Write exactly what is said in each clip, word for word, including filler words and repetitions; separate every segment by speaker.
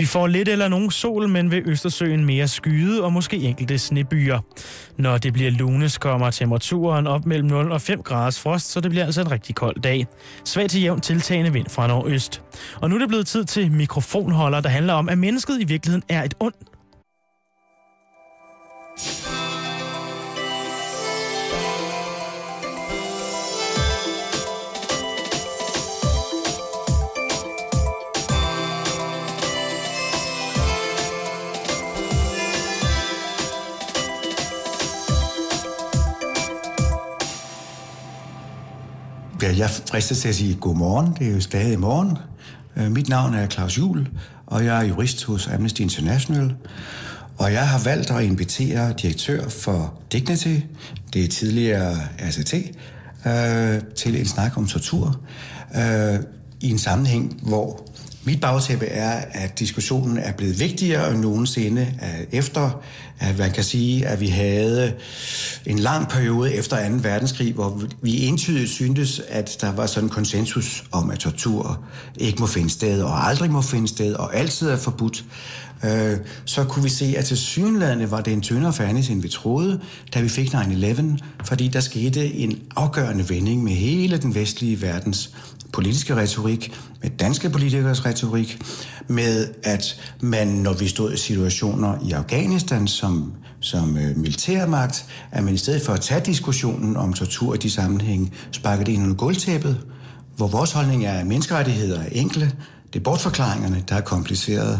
Speaker 1: Vi får lidt eller nogen sol, men ved Østersøen mere skyde og måske enkelte snebyer. Når det bliver lunes, kommer temperaturen op mellem nul og fem graders frost, så det bliver altså en rigtig kold dag. Svag til jævn tiltagende vind fra nordøst. Og nu er det blevet tid til mikrofonholder, der handler om, at mennesket i virkeligheden er et ondt.
Speaker 2: Jeg fristes til at sige godmorgen. Det er jo stadig morgen. Mit navn er Claus Juhl, og jeg er jurist hos Amnesty International. Og jeg har valgt at invitere direktør for Dignity, det er tidligere R C T, øh, til en snak om tortur. Øh, I en sammenhæng, hvor mit bagtæppe er, at diskussionen er blevet vigtigere end nogensinde, efter at man kan sige, at vi havde en lang periode efter anden verdenskrig, hvor vi entydigt syntes, at der var sådan en konsensus om, at tortur ikke må finde sted, og aldrig må finde sted, og altid er forbudt. Så kunne vi se, at tilsyneladende var det en tyndere fernis, end vi troede, da vi fik nine eleven, fordi der skete en afgørende vending med hele den vestlige verdens politiske retorik, med danske politikers retorik, med at man, når vi stod i situationer i Afghanistan som, som øh, militærmagt, at man i stedet for at tage diskussionen om tortur i de sammenhæng, sparkede det ind under gulvtæppet, hvor vores holdning er, at menneskerettigheder er enkle, det er bortforklaringerne, der er komplicerede.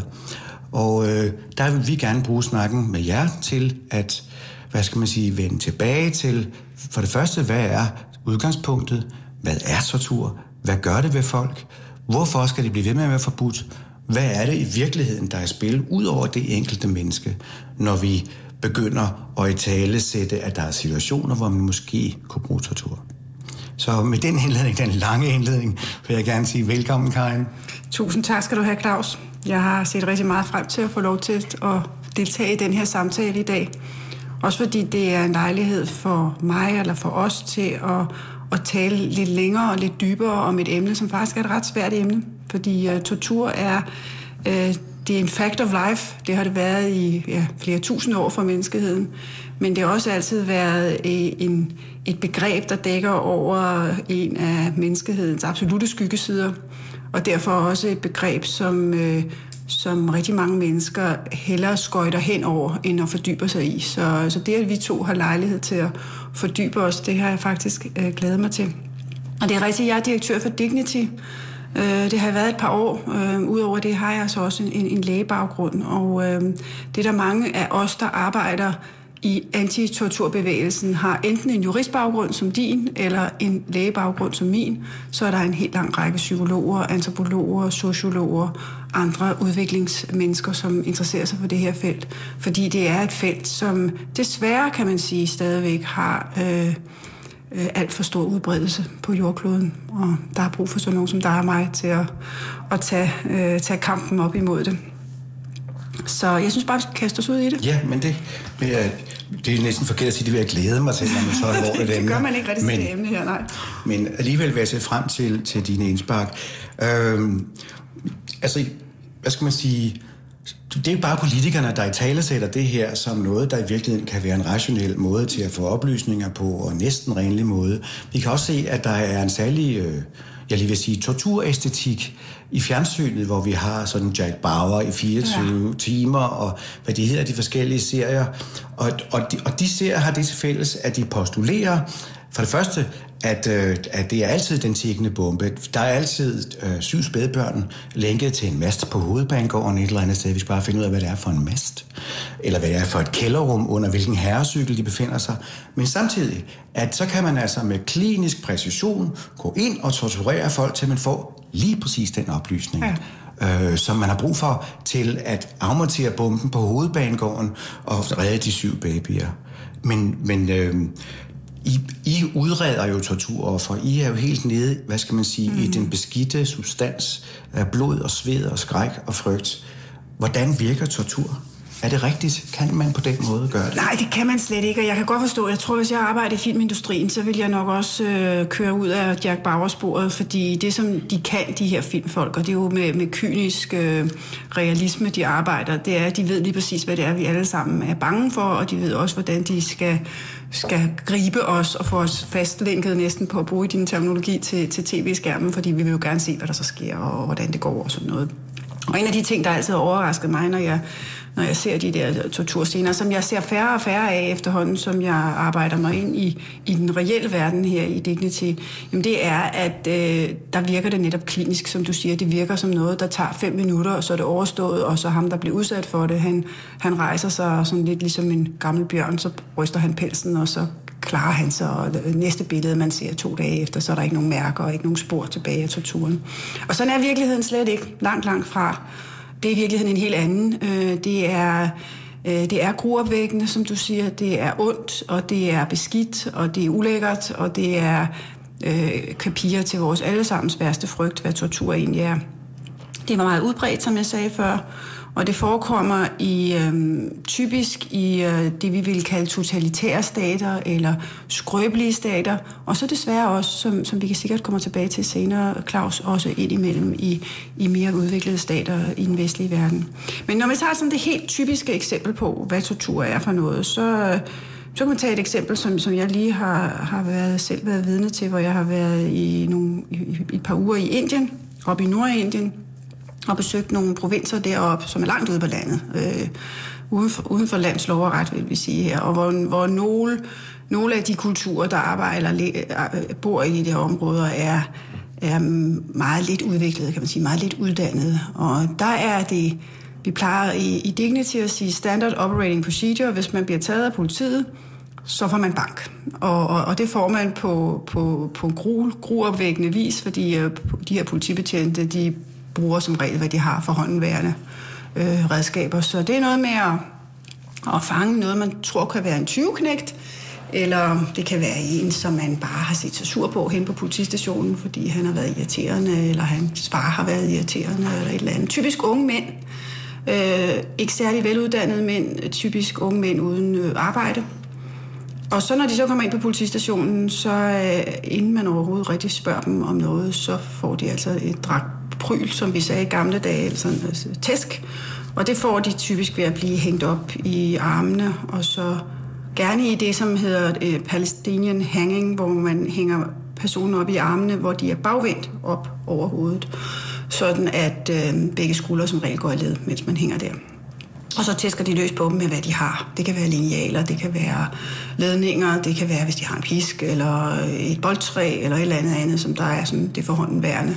Speaker 2: Og øh, der vil vi gerne bruge snakken med jer til at, hvad skal man sige, vende tilbage til, for det første, hvad er udgangspunktet? Hvad er tortur? Hvad gør det ved folk? Hvorfor skal det blive ved med at være forbudt? Hvad er det i virkeligheden, der er i spil, ud over det enkelte menneske, når vi begynder at italesætte, at der er situationer, hvor man måske kunne bruge tortur? Så med den indledning, den lange indledning, vil jeg gerne sige velkommen, Karin.
Speaker 3: Tusind tak skal du have, Claus. Jeg har set rigtig meget frem til at få lov til at deltage i den her samtale i dag. Også fordi det er en lejlighed for mig eller for os til at at tale lidt længere og lidt dybere om et emne, som faktisk er et ret svært emne. Fordi uh, tortur er, uh, det er en fact of life. Det har det været i ja, flere tusind år for menneskeheden. Men det har også altid været en, et begreb, der dækker over en af menneskehedens absolutte skyggesider. Og derfor også et begreb, som, uh, som rigtig mange mennesker hellere skøjter hen over, end at fordybe sig i. Så, så det, at vi to har lejlighed til at fordybe os, det har jeg faktisk øh, glædet mig til. Og det er rigtigt, jeg er direktør for Dignity. Øh, det har jeg været et par år. Øh, Udover det har jeg så også en, en lægebaggrund. Og øh, det er der mange af os, der arbejder i antitorturbevægelsen, har enten en juristbaggrund som din, eller en lægebaggrund som min. Så er der en helt lang række psykologer, antropologer, sociologer, andre udviklingsmennesker, som interesserer sig for det her felt. Fordi det er et felt, som desværre, kan man sige, stadigvæk har øh, øh, alt for stor udbredelse på jordkloden. Og der er brug for sådan nogen som dig og mig til at, at tage, øh, tage kampen op imod det. Så jeg synes bare, vi skal kaste os ud i det.
Speaker 2: Ja, men det, det er næsten forkert at sige, det vil jeg glæde mig til, når man så alvorligt
Speaker 3: det,
Speaker 2: emne.
Speaker 3: det gør man ikke rigtig til det emne her, nej.
Speaker 2: Men alligevel vil jeg se frem til, til dine indspark. Øhm, altså, hvad skal man sige? Det er jo bare politikerne, der i tale sætter det her som noget, der i virkeligheden kan være en rationel måde til at få oplysninger på, og næsten renlig måde. Vi kan også se, at der er en særlig, øh, jeg lige vil sige, torturæstetik i fjernsynet, hvor vi har sådan Jack Bauer i fireogtyve ja. timer, og hvad de hedder, de forskellige serier. Og, og, de, og de serier har det til fælles, at de postulerer, for det første, at, øh, at det er altid den tikkende bombe. Der er altid øh, syv spædbørn lænket til en mast på Hovedbanegården et eller andet sted. Vi skal bare finde ud af, hvad det er for en mast. Eller hvad det er for et kælderrum, under hvilken herrecykel de befinder sig. Men samtidig, at så kan man altså med klinisk præcision gå ind og torturere folk, til man får lige præcis den oplysning. Ja. Øh, som man har brug for til at afmontere bomben på Hovedbanegården og redde de syv babyer. Men, men øh, I, I udreder jo torturoffer. I er jo helt nede, hvad skal man sige, mm. i den beskidte substans af blod og sved og skræk og frygt. Hvordan virker tortur? Er det rigtigt? Kan man på den måde gøre det?
Speaker 3: Nej, det kan man slet ikke, og jeg kan godt forstå, jeg tror, hvis jeg arbejder i filmindustrien, så vil jeg nok også øh, køre ud af Jack Bauer-sporet, fordi det, som de kan, de her filmfolk, og det er jo med, med kynisk øh, realisme, de arbejder, det er, at de ved lige præcis, hvad det er, vi alle sammen er bange for, og de ved også, hvordan de skal, skal gribe os og få os fastlænket næsten på at bruge din terminologi til, til tv-skærmen, fordi vi vil jo gerne se, hvad der så sker, og hvordan det går og sådan noget. Og en af de ting, der altid har overrasket mig, når jeg, når jeg ser de der torturscener, som jeg ser færre og færre af efterhånden, som jeg arbejder mig ind i, i den reelle verden her i Dignity, jamen det er, at øh, der virker det netop klinisk, som du siger. Det virker som noget, der tager fem minutter, og så er det overstået, og så ham, der bliver udsat for det, han, han rejser sig sådan lidt ligesom en gammel bjørn, så ryster han pelsen, og så klarer han sig, og næste billede, man ser to dage efter, så er der ikke nogen mærker og ikke nogen spor tilbage af torturen. Og sådan er virkeligheden slet ikke langt, langt fra. Det er i virkeligheden en helt anden. Det er, det er gruopvækkende, som du siger. Det er ondt, og det er beskidt, og det er ulækkert, og det er øh, kapier til vores allesammens værste frygt, hvad tortur egentlig er. Det var meget udbredt, som jeg sagde før, og det forekommer i øh, typisk i øh, det, vi vil kalde totalitære stater eller skrøbelige stater, og så desværre også, som, som vi kan sikkert komme tilbage til senere, Claus, også indimellem i, i mere udviklede stater i den vestlige verden. Men når vi tager sådan det helt typiske eksempel på, hvad tortur er for noget, så, så kan man tage et eksempel, som, som jeg lige har, har været, selv været vidne til, hvor jeg har været i, nogle, i, i et par uger i Indien, oppe i Nordindien, og besøgt nogle provinser deroppe, som er langt ude på landet, øh, uden, for, uden for lands lov og ret, vil vi sige her, og hvor, hvor nogle, nogle af de kulturer, der arbejder eller bor i de her områder, er, er meget lidt udviklede, kan man sige, meget lidt uddannede. Og der er det, vi plejer i, i Dignity at sige standard operating procedure, hvis man bliver taget af politiet, så får man bank. Og, og, og det får man på, på, på gru, gruopvækkende vis, fordi uh, de her politibetjente, de bruger som regel, hvad de har for håndenværende øh, redskaber. Så det er noget med at, at fange noget, man tror kan være en tyveknægt, eller det kan være en, som man bare har set sig sur på hen på politistationen, fordi han har været irriterende, eller hans far har været irriterende, eller et eller andet. Typisk unge mænd. Øh, ikke særlig veluddannede mænd. Typisk unge mænd uden øh, arbejde. Og så når de så kommer ind på politistationen, så øh, inden man overhovedet rigtig spørger dem om noget, så får de altså et dragt pryl, som vi sagde i gamle dage, altså altså tæsk. Og det får de typisk ved at blive hængt op i armene, og så gerne i det, som hedder øh, Palestinian hanging, hvor man hænger personen op i armene, hvor de er bagvendt op over hovedet, sådan at øh, begge skuldre som regel går i led, mens man hænger der. Og så tæsker de løs på dem med, hvad de har. Det kan være linealer, det kan være ledninger, det kan være, hvis de har en pisk, eller et boldtræ, eller et eller andet andet, som der er sådan, det for hånden værende.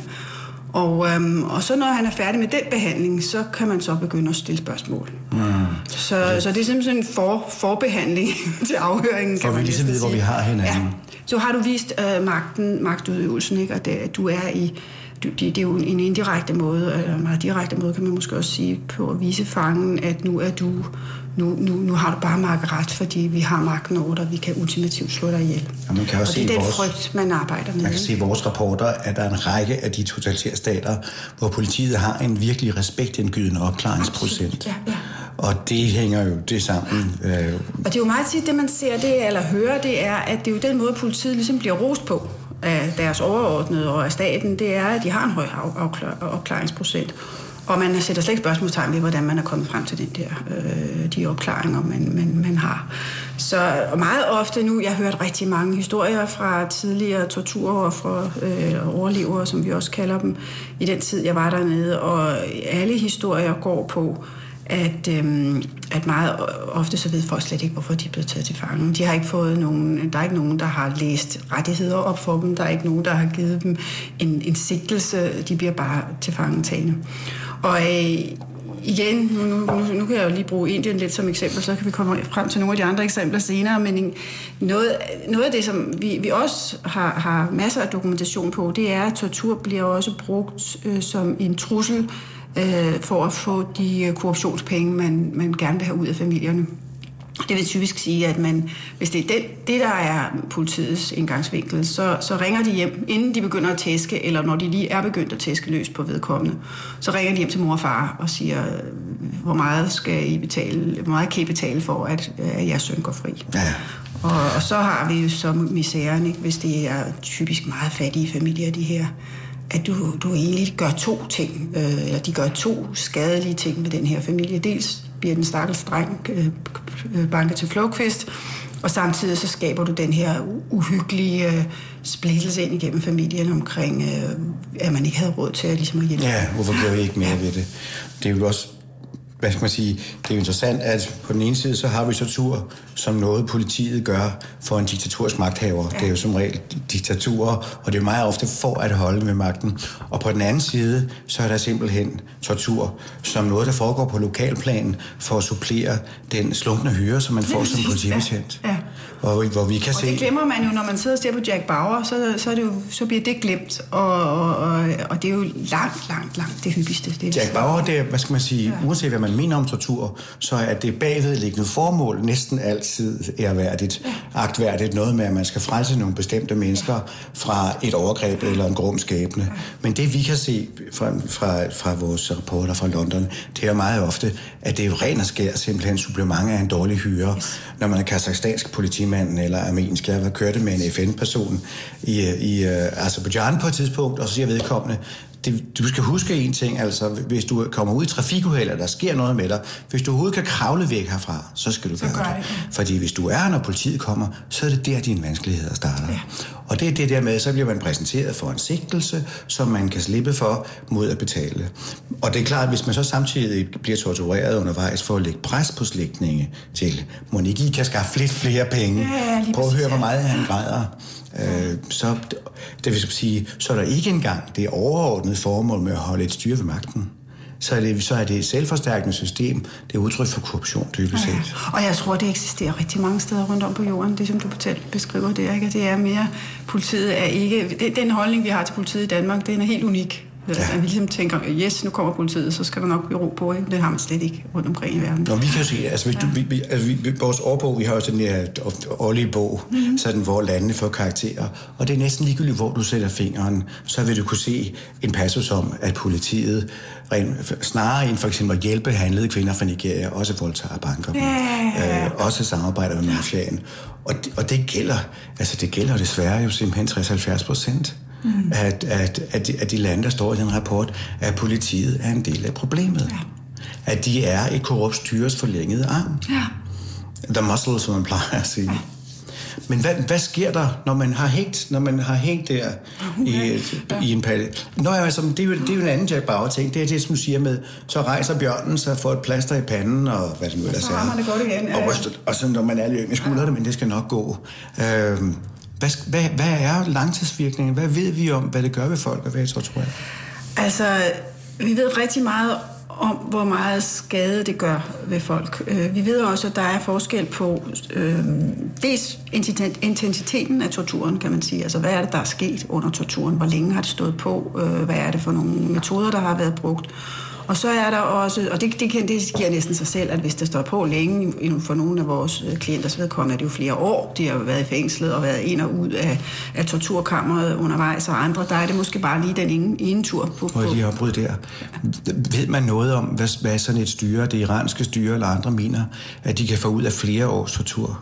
Speaker 3: Og, øhm, og så når han er færdig med den behandling, så kan man så begynde at stille spørgsmål. Mm. Så, så det er simpelthen en for, forbehandling til afhøringen.
Speaker 2: For vi ligesom ved, hvor vi har hinanden.
Speaker 3: Ja. Så har du vist øh, magten, magtudøvelsen, ikke? Og det, at du er i... Det, det er jo en indirekte måde, eller en meget direkte måde, kan man måske også sige, på at vise fangen, at nu er du... Nu, nu, nu har du bare magt ret, fordi vi har magten over dig, vi kan ultimativt slå dig ihjel.
Speaker 2: Og, man kan også
Speaker 3: og det er den
Speaker 2: vores,
Speaker 3: frygt, man arbejder med.
Speaker 2: Man kan se i vores rapporter, at der er en række af de totalitære stater, hvor politiet har en virkelig respektindgydende opklaringsprocent. Ja, ja. Og det hænger jo det sammen. Øh.
Speaker 3: Og det er jo meget tit, det man ser, det, eller hører, det er, at det er jo den måde, politiet ligesom bliver rost på af deres overordnede og af staten, det er, at de har en høj opklaringsprocent. Og man sætter slet ikke spørgsmålstegn ved, hvordan man er kommet frem til den der, øh, de opklaringer, man, man, man har. Så og meget ofte nu, jeg har hørt rigtig mange historier fra tidligere torturer og fra øh, overlevere, som vi også kalder dem, i den tid, jeg var dernede. Og alle historier går på, at, øh, at meget ofte så ved folk slet ikke, hvorfor de er blevet taget til fange. De har ikke fået nogen, der er ikke nogen, der har læst rettigheder op for dem. Der er ikke nogen, der har givet dem en, en sigtelse. De bliver bare til fangetagende. Og øh, igen, nu, nu, nu kan jeg jo lige bruge Indien lidt som eksempel, så kan vi komme frem til nogle af de andre eksempler senere, men noget, noget af det, som vi, vi også har, har masser af dokumentation på, det er, at tortur bliver også brugt øh, som en trussel øh, for at få de korruptionspenge, man, man gerne vil have ud af familierne. Det vil typisk sige, at man, hvis det er det, det, der er politiets indgangsvinkel, så, så ringer de hjem, inden de begynder at tæske, eller når de lige er begyndt at tæske løs på vedkommende, så ringer de hjem til mor og far og siger, hvor meget skal I betale, hvor meget kan I betale for, at, at jeres søn går fri.
Speaker 2: Ja.
Speaker 3: Og, og så har vi jo så misæren, ikke, hvis det er typisk meget fattige familier, de her, at du, du egentlig gør to ting, øh, eller de gør to skadelige ting med den her familie. Dels bliver den stakkels dreng øh, banket til flugtfest, og samtidig så skaber du den her uhyggelige øh, splittelse ind igennem familien omkring, øh, at man ikke havde råd til at, ligesom at hjælpe.
Speaker 2: Ja, hvorfor gør vi ikke mere ved det? Det er jo også, hvad skal man sige, det er jo interessant, at på den ene side, så har vi tortur som noget, politiet gør for en diktatorisk magthaver. Ja. Det er jo som regel diktaturer, og det er meget ofte for at holde med magten. Og på den anden side, så er der simpelthen tortur som noget, der foregår på lokalplanen for at supplere den slunkne hyre, som man får som politibetjent. Ja. Ja. Og hvor vi kan
Speaker 3: og
Speaker 2: se...
Speaker 3: det glemmer man jo, når man sidder og ser på Jack Bauer, så, så, er det jo, så bliver det glemt, og, og, og det er jo langt, langt, langt det hyppigste. Det
Speaker 2: Jack Bauer, det er, hvad skal man sige, ja. Uanset hvad man mener om tortur, så er det bagvedliggende formål næsten altid ærværdigt, ja. Agtværdigt, noget med, at man skal frelse nogle bestemte mennesker fra et overgreb eller en grum skæbne. Ja. Men det vi kan se fra, fra, fra vores rapporter fra London, det er meget ofte, at det er jo ren og skær simpelthen supplement af en dårlig hyre. Yes. Når man er kazakhstansk politimand eller armensk, jeg kørte med en F N-person i, i uh, Aserbajdsjan på et tidspunkt, og så siger vedkommende, det, du skal huske en ting, altså hvis du kommer ud i trafikuheld, og der sker noget med dig, hvis du overhovedet kan kravle væk herfra, så skal du så gøre det. det. Fordi hvis du er, når politiet kommer, så er det der, dine vanskeligheder starter. Ja. Og det er det der med, så bliver man præsenteret for en sigtelse, som man kan slippe for mod at betale. Og det er klart, at hvis man så samtidig bliver tortureret undervejs for at lægge pres på slægtninge til, må ikke I kan skaffe lidt flere penge. Ja, prøv at høre, hvor meget han græder. Øh, så det vil sige, så er der ikke engang det overordnede formål med at holde et styre ved magten. Så er det, så er det et selvforstærkende system. Det er udtryk for korruption, dybest set. Ja,
Speaker 3: ja. Og jeg tror, det eksisterer rigtig mange steder rundt om på jorden. Det, som du beskriver det, ikke? Det er mere, politiet er ikke... Det, den holdning, vi har til politiet i Danmark, den er helt unik. Ja. At vi ligesom tænker, yes, nu kommer politiet, så skal der nok blive ro på, ikke? Det har man slet ikke rundt omkring i verden.
Speaker 2: Nå, vi kan jo se, altså, hvis ja. du, vi, vi, altså vi, vores årbog, vi har jo sådan en her årlige bog, mm-hmm. sådan, hvor landene får karakterer, og det er næsten ligegyldigt, hvor du sætter fingeren, så vil du kunne se en passus om, at politiet snarere end for eksempel at hjælpe handlede kvinder fra Nigeria, også voldtager banker, ja. øh, også samarbejder med mafiaen. Og, og det gælder, altså det gælder desværre jo simpelthen tres til halvfjerds procent. Mm. At, at, at, de, at de lande, der står i den rapport, at politiet er en del af problemet. Ja. At de er et korrupt styres forlængede arm. Ja. The muscle, som man plejer at sige. Ja. Men hvad, hvad sker der, når man har hængt, når man har hængt der i, ja. i en palle? Nå, altså, det, er jo, det er jo en anden Jack Bauer-ting. Det er det, som du siger med, så rejser bjørnen sig, får et plaster i panden, og hvad det nu ellers er.
Speaker 3: Så har man det godt igen. Ja.
Speaker 2: Og, og så når man er lidt yngre, skulder det, men det skal nok gå. Øhm, Hvad, hvad, hvad er langtidsvirkningen? Hvad ved vi om, hvad det gør ved folk at være tortureret?
Speaker 3: Altså, vi ved rigtig meget om, hvor meget skade det gør ved folk. Vi ved også, at der er forskel på øh, dels intensiteten af torturen, kan man sige. Altså, hvad er det, der er sket under torturen? Hvor længe har det stået på? Hvad er det for nogle metoder, der har været brugt? Og så er der også, og det, det, det giver næsten sig selv, at hvis det står på længe, for nogle af vores klienters vedkommende er det jo flere år, de har været i fængslet og været ind og ud af, af torturkammeret undervejs, og andre, der er det måske bare lige den ene, ene tur på.
Speaker 2: Må jeg lige afbryde der? Ved man noget om, hvad, hvad sådan et styre, det iranske styre eller andre mener, at de kan få ud af flere års tortur?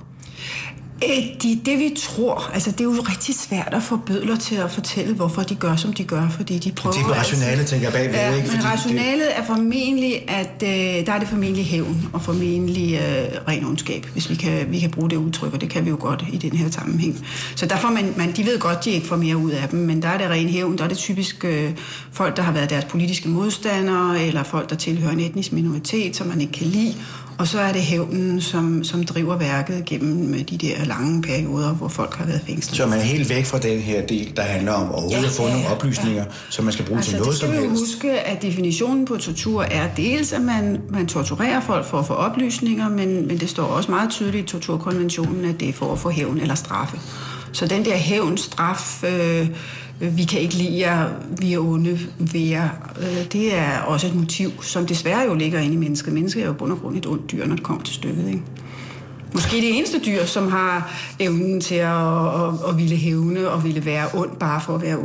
Speaker 3: De, det vi tror, altså det er jo rigtig svært at få bødler til at fortælle, hvorfor de gør, som de gør, fordi de prøver...
Speaker 2: Det er rationale, altså, tænker jeg bagved,
Speaker 3: ja,
Speaker 2: ikke?
Speaker 3: Men rationalet det... er formentlig, at øh, der er det formentlig hævn og formentlig øh, ren ondskab, hvis vi kan, vi kan bruge det udtryk, og det kan vi jo godt i den her sammenhæng. Så derfor, man, man, de ved godt, de ikke får mere ud af dem, men der er det ren hævn, der er det typisk øh, folk, der har været deres politiske modstandere, eller folk, der tilhører en etnisk minoritet, som man ikke kan lide. Og så er det hævnen, som, som driver værket gennem de der lange perioder, hvor folk har været fængslet.
Speaker 2: Så man er helt væk fra den her del, der handler om overhovedet ja, at få ja, nogle oplysninger, ja. Som man skal bruge altså, til noget som helst. Altså, det skal vi huske, at definitionen på tortur er dels, at man, man torturerer folk for at få oplysninger, men, men det står også meget tydeligt i torturkonventionen, at det er for at få hævn eller straffe. Så den der hævn, straf... Øh, vi kan ikke lide jer, vi er onde ved jer. Det er også et motiv, som desværre jo ligger inde i mennesket. Mennesket er jo bund og grund et ondt dyr, når det kommer til stykket, ikke? Måske det eneste dyr, som har evnen til at, at, at ville hævne og ville være ond bare for at være ond.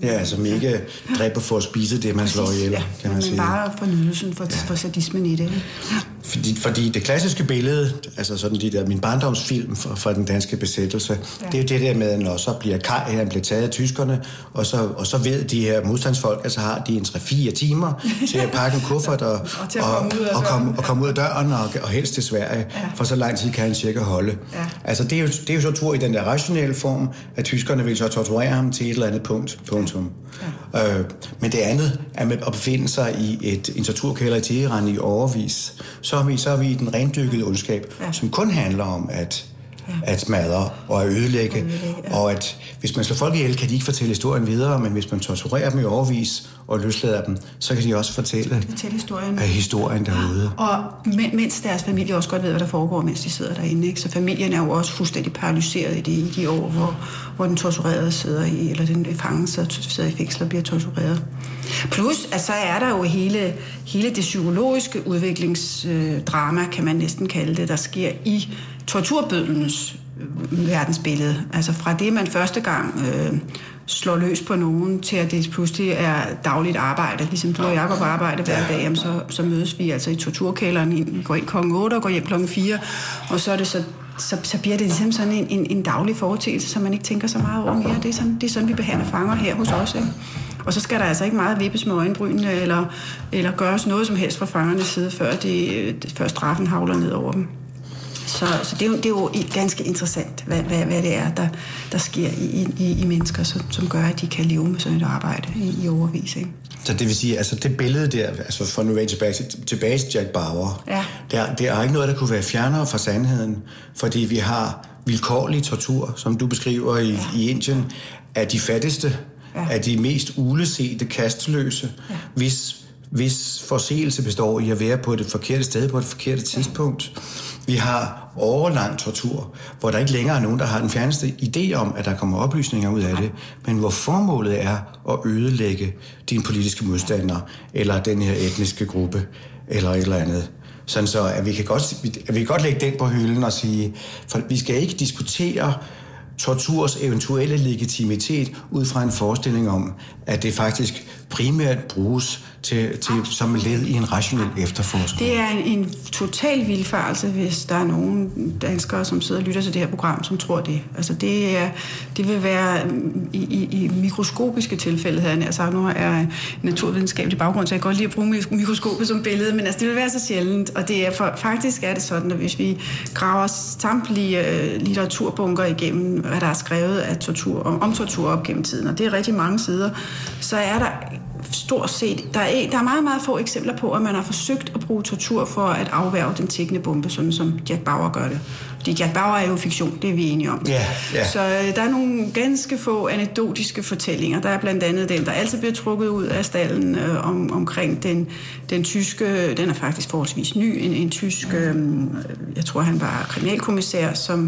Speaker 2: Ja, som ikke dræber for at spise det, man slår ihjel,
Speaker 3: ja,
Speaker 2: kan man sige.
Speaker 3: bare for nydelsen, for, ja. for sadismen i det. Ja.
Speaker 2: Fordi, fordi det klassiske billede, altså sådan de der, min barndomsfilm fra, fra den danske besættelse, ja. det er jo det der med, når så bliver Kaj, han bliver taget af tyskerne, og så, og så ved de her modstandsfolk, altså har de en tre fire timer til at pakke en kuffert og, og, og, og, komme, og komme ud af døren, og, og helst til Sverige, ja. for så lang tid kan han cirka holde. Ja. Altså det er, jo, det er jo så tur i den der rationelle form, at tyskerne vil så torturere ham til et eller andet punkt, punktum. Ja. Øh, men det andet er med at befinde sig i et, en torturkælder i Teheran i årevis, så er vi, så er vi i den rendyrkede ondskab, ja. som kun handler om at, ja. at smadre og at ødelægge, og, ødelægge ja. og at hvis man slår folk ihjel, kan de ikke fortælle historien videre, men hvis man torturerer dem i årevis og løslader dem, så kan de også fortælle,
Speaker 3: fortælle historien.
Speaker 2: Af historien derude.
Speaker 3: Og mens deres familie også godt ved, hvad der foregår, mens de sidder derinde. Ikke? Så familien er jo også fuldstændig paralyseret i de, i de år, hvor, hvor den torturerede sidder i, eller den fange sidder i fængsel og bliver tortureret. Plus, at så er der jo hele, hele det psykologiske udviklingsdrama, kan man næsten kalde det, der sker i torturbødelens verdensbillede. Altså fra det, man første gang øh, slår løs på nogen, til at det pludselig er dagligt arbejde. Ligesom du og jeg går på arbejde hver dag, jamen, så, så mødes vi altså i torturkælderen, går ind klokken otte og går hjem klokken fire, og så er det så Så, så bliver det ligesom sådan en, en, en daglig foreteelse, som man ikke tænker så meget over mere. Det er sådan, det er sådan vi behandler fanger her hos os. Ikke? Og så skal der altså ikke meget vippes med øjenbrynene, eller, eller gøres noget som helst fra fangernes side, før, de, før straffen havler ned over dem. Så, så det, er jo, det er jo ganske interessant, hvad, hvad, hvad det er, der, der sker i, i, i mennesker, som, som gør, at de kan leve med sådan et arbejde i, i overvis. Ikke?
Speaker 2: Så det vil sige, altså det billede der, altså for nu tilbage, tilbage til Jack Bauer,
Speaker 3: ja.
Speaker 2: der, der er ikke noget, der kunne være fjernere fra sandheden, fordi vi har vilkårlig tortur, som du beskriver i, ja. i Indien, af de fattigste, ja. af de mest ulesete, kasteløse, ja. hvis, hvis forseelse består i at være på det forkerte sted, på det forkerte tidspunkt. Ja. Vi har årelang tortur, hvor der ikke længere er nogen, der har den fjerneste idé om, at der kommer oplysninger ud af det, men hvor formålet er at ødelægge din politiske modstander, eller den her etniske gruppe, eller et eller andet. Sådan så, at vi kan godt, at vi kan godt lægge den på hylden og sige, for vi skal ikke diskutere torturs eventuelle legitimitet ud fra en forestilling om, at det faktisk primært bruges til, til, som led i en rationel efterforskning.
Speaker 3: Det er en, en total vildfarelse, hvis der er nogen danskere, som sidder og lytter til det her program, som tror det. Altså det, er, det vil være i, i, i mikroskopiske tilfælde, havde jeg nær sagt. Nu er en naturvidenskabelig baggrund, så jeg kan godt lide at bruge mikroskopet som billede, men altså det vil være så sjældent, og det er for, faktisk er det sådan, at hvis vi graver samtlige uh, litteraturbunker igennem, hvad der er skrevet af tortur, om, om tortur op gennem tiden, og det er rigtig mange sider, så er der stort set, der er, der er meget, meget få eksempler på, at man har forsøgt at bruge tortur for at afværge den tikkende bombe, sådan som Jack Bauer gør det. Fordi Jack Bauer er jo fiktion, det er vi enige om.
Speaker 2: Yeah, yeah.
Speaker 3: Så øh, der er nogle ganske få anekdotiske fortællinger. Der er blandt andet den, der altid bliver trukket ud af stallen øh, om, omkring den, den tyske, den er faktisk forholdsvis ny, en, en tysk, øh, jeg tror han var kriminalkommissær, som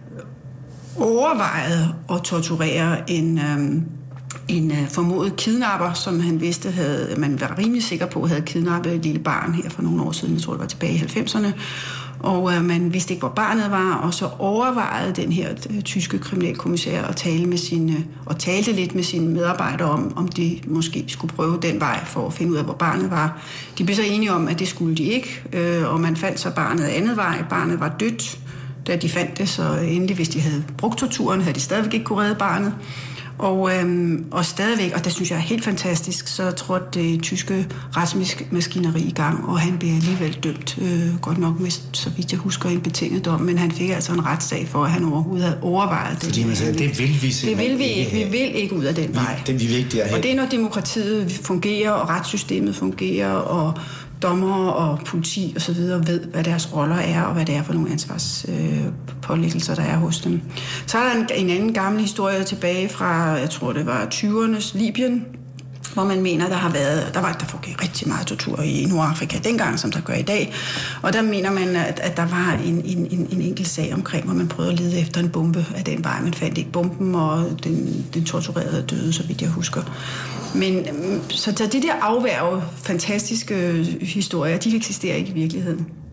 Speaker 3: overvejede at torturere en... Øh, en uh, formodet kidnapper, som han vidste, havde, man var rimelig sikker på, havde kidnappet et lille barn her for nogle år siden. Jeg tror, det var tilbage i halvfemserne. Og uh, man vidste ikke, hvor barnet var, og så overvejede den her uh, tyske kriminalkommissær at tale med sine, uh, og talte lidt med sine medarbejdere om, om de måske skulle prøve den vej for at finde ud af, hvor barnet var. De blev så enige om, at det skulle de ikke, uh, og man fandt så barnet andet vej. Barnet var dødt, da de fandt det, så endelig, hvis de havde brugt torturen, havde de stadigvæk ikke kunne redde barnet. Og, øhm, og stadigvæk, og det synes jeg er helt fantastisk, så tror det tyske retsmaskineri i gang, og han blev alligevel dømt, øh, godt nok med, så vidt jeg husker, en betinget dom, men han fik altså en retssag for, at han overhovedet havde overvejet det.
Speaker 2: Fordi man sagde, det vil vi
Speaker 3: Det vil vi ikke. Vi vil ikke ud af den
Speaker 2: vi,
Speaker 3: vej.
Speaker 2: Det, vi vil ikke derhen.
Speaker 3: Og det er, når demokratiet fungerer, og retssystemet fungerer, og dommer og politi og så videre ved, hvad deres roller er, og hvad det er for nogle ansvarspålæggelser, øh, der er hos dem. Så er der en, en anden gammel historie tilbage fra, jeg tror det var tyvernes Libyen, hvor man mener, der har været, der var der foregik rigtig meget tortur i Nordafrika dengang, som der gør i dag. Og der mener man, at, at der var en, en, en, en enkelt sag omkring, hvor man prøvede at lede efter en bombe af den vej. Man fandt ikke bomben, og den, den torturerede døde, så vidt jeg husker. Men så de der afværge fantastiske historier, de eksisterer ikke i virkeligheden.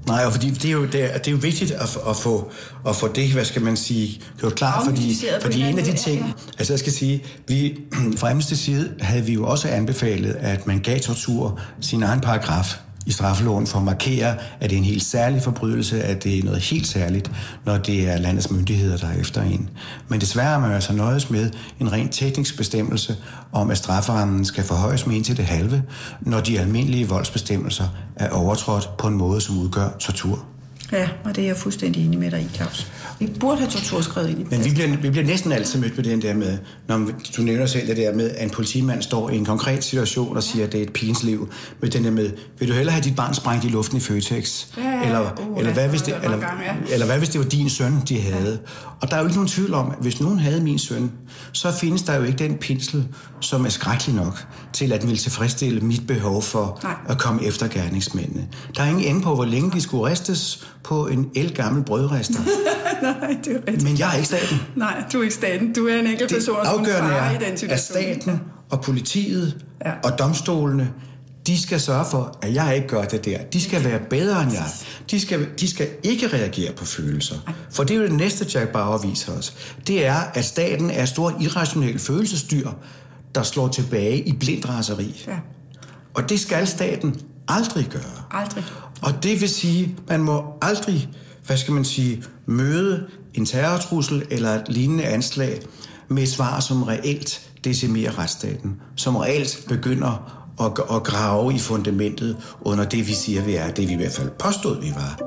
Speaker 2: Nej, og fordi det er jo, det er, det er jo vigtigt at, at, få, at få det, hvad skal man sige, gjort klar, fordi, fordi en af de ting, ja, ja. altså jeg skal sige, vi fra Amnestys side havde vi jo også anbefalet, at man gav tortur sin egen paragraf i straffeloven for at markere, at det er en helt særlig forbrydelse, at det er noget helt særligt, når det er landets myndigheder, der er efter en. Men desværre er man altså nøjes med en rent teknisk bestemmelse om, at strafferammen skal forhøjes med indtil det halve, når de almindelige voldsbestemmelser er overtrådt på en måde, som udgør tortur.
Speaker 3: Ja, og det er jeg fuldstændig enig med dig i, Claus. Vi burde have tortur skrevet ind i.
Speaker 2: Men vi bliver, vi bliver næsten altid mødt med den der med, når du nævner selv det der med, at en politimand står i en konkret situation og siger, at det er et pigens liv, med den der med, vil du hellere have dit barn sprængt i luften i Føtex? Ja, ja, eller, uh, eller, hvad, hvis det, eller, gang, ja. eller hvad hvis det var din søn, de havde? Ja. Og der er jo ikke nogen tvivl om, at hvis nogen havde min søn, så findes der jo ikke den pinsel, som er skrækkelig nok til, at den vil tilfredsstille mit behov for Nej. at komme efter gerningsmændene. Der er ingen ende på, hvor længe de skulle ristes på en ældgammel brødrester.
Speaker 3: Nej, det er rigtigt.
Speaker 2: Men jeg er ikke staten.
Speaker 3: Nej, du er ikke staten. Du er en enkelt person,
Speaker 2: som far
Speaker 3: i den situation.
Speaker 2: At staten og politiet
Speaker 3: ja.
Speaker 2: og domstolene, de skal sørge for, at jeg ikke gør det der. De skal være bedre end jeg. De skal, de skal ikke reagere på følelser. For det er jo det næste, Jack Bauer viser os. Det er, at staten er et stort irrationelt følelsesdyr, der slår tilbage i blind raseri. Ja. Og det skal staten aldrig gøre.
Speaker 3: Aldrig.
Speaker 2: Og det vil sige, man må aldrig, hvad skal man sige, møde en terrortrussel eller et lignende anslag med et svar, som reelt decimerer retsstaten, som reelt begynder at, at grave i fundamentet under det, vi siger, vi er, det vi i hvert fald påstod, vi var.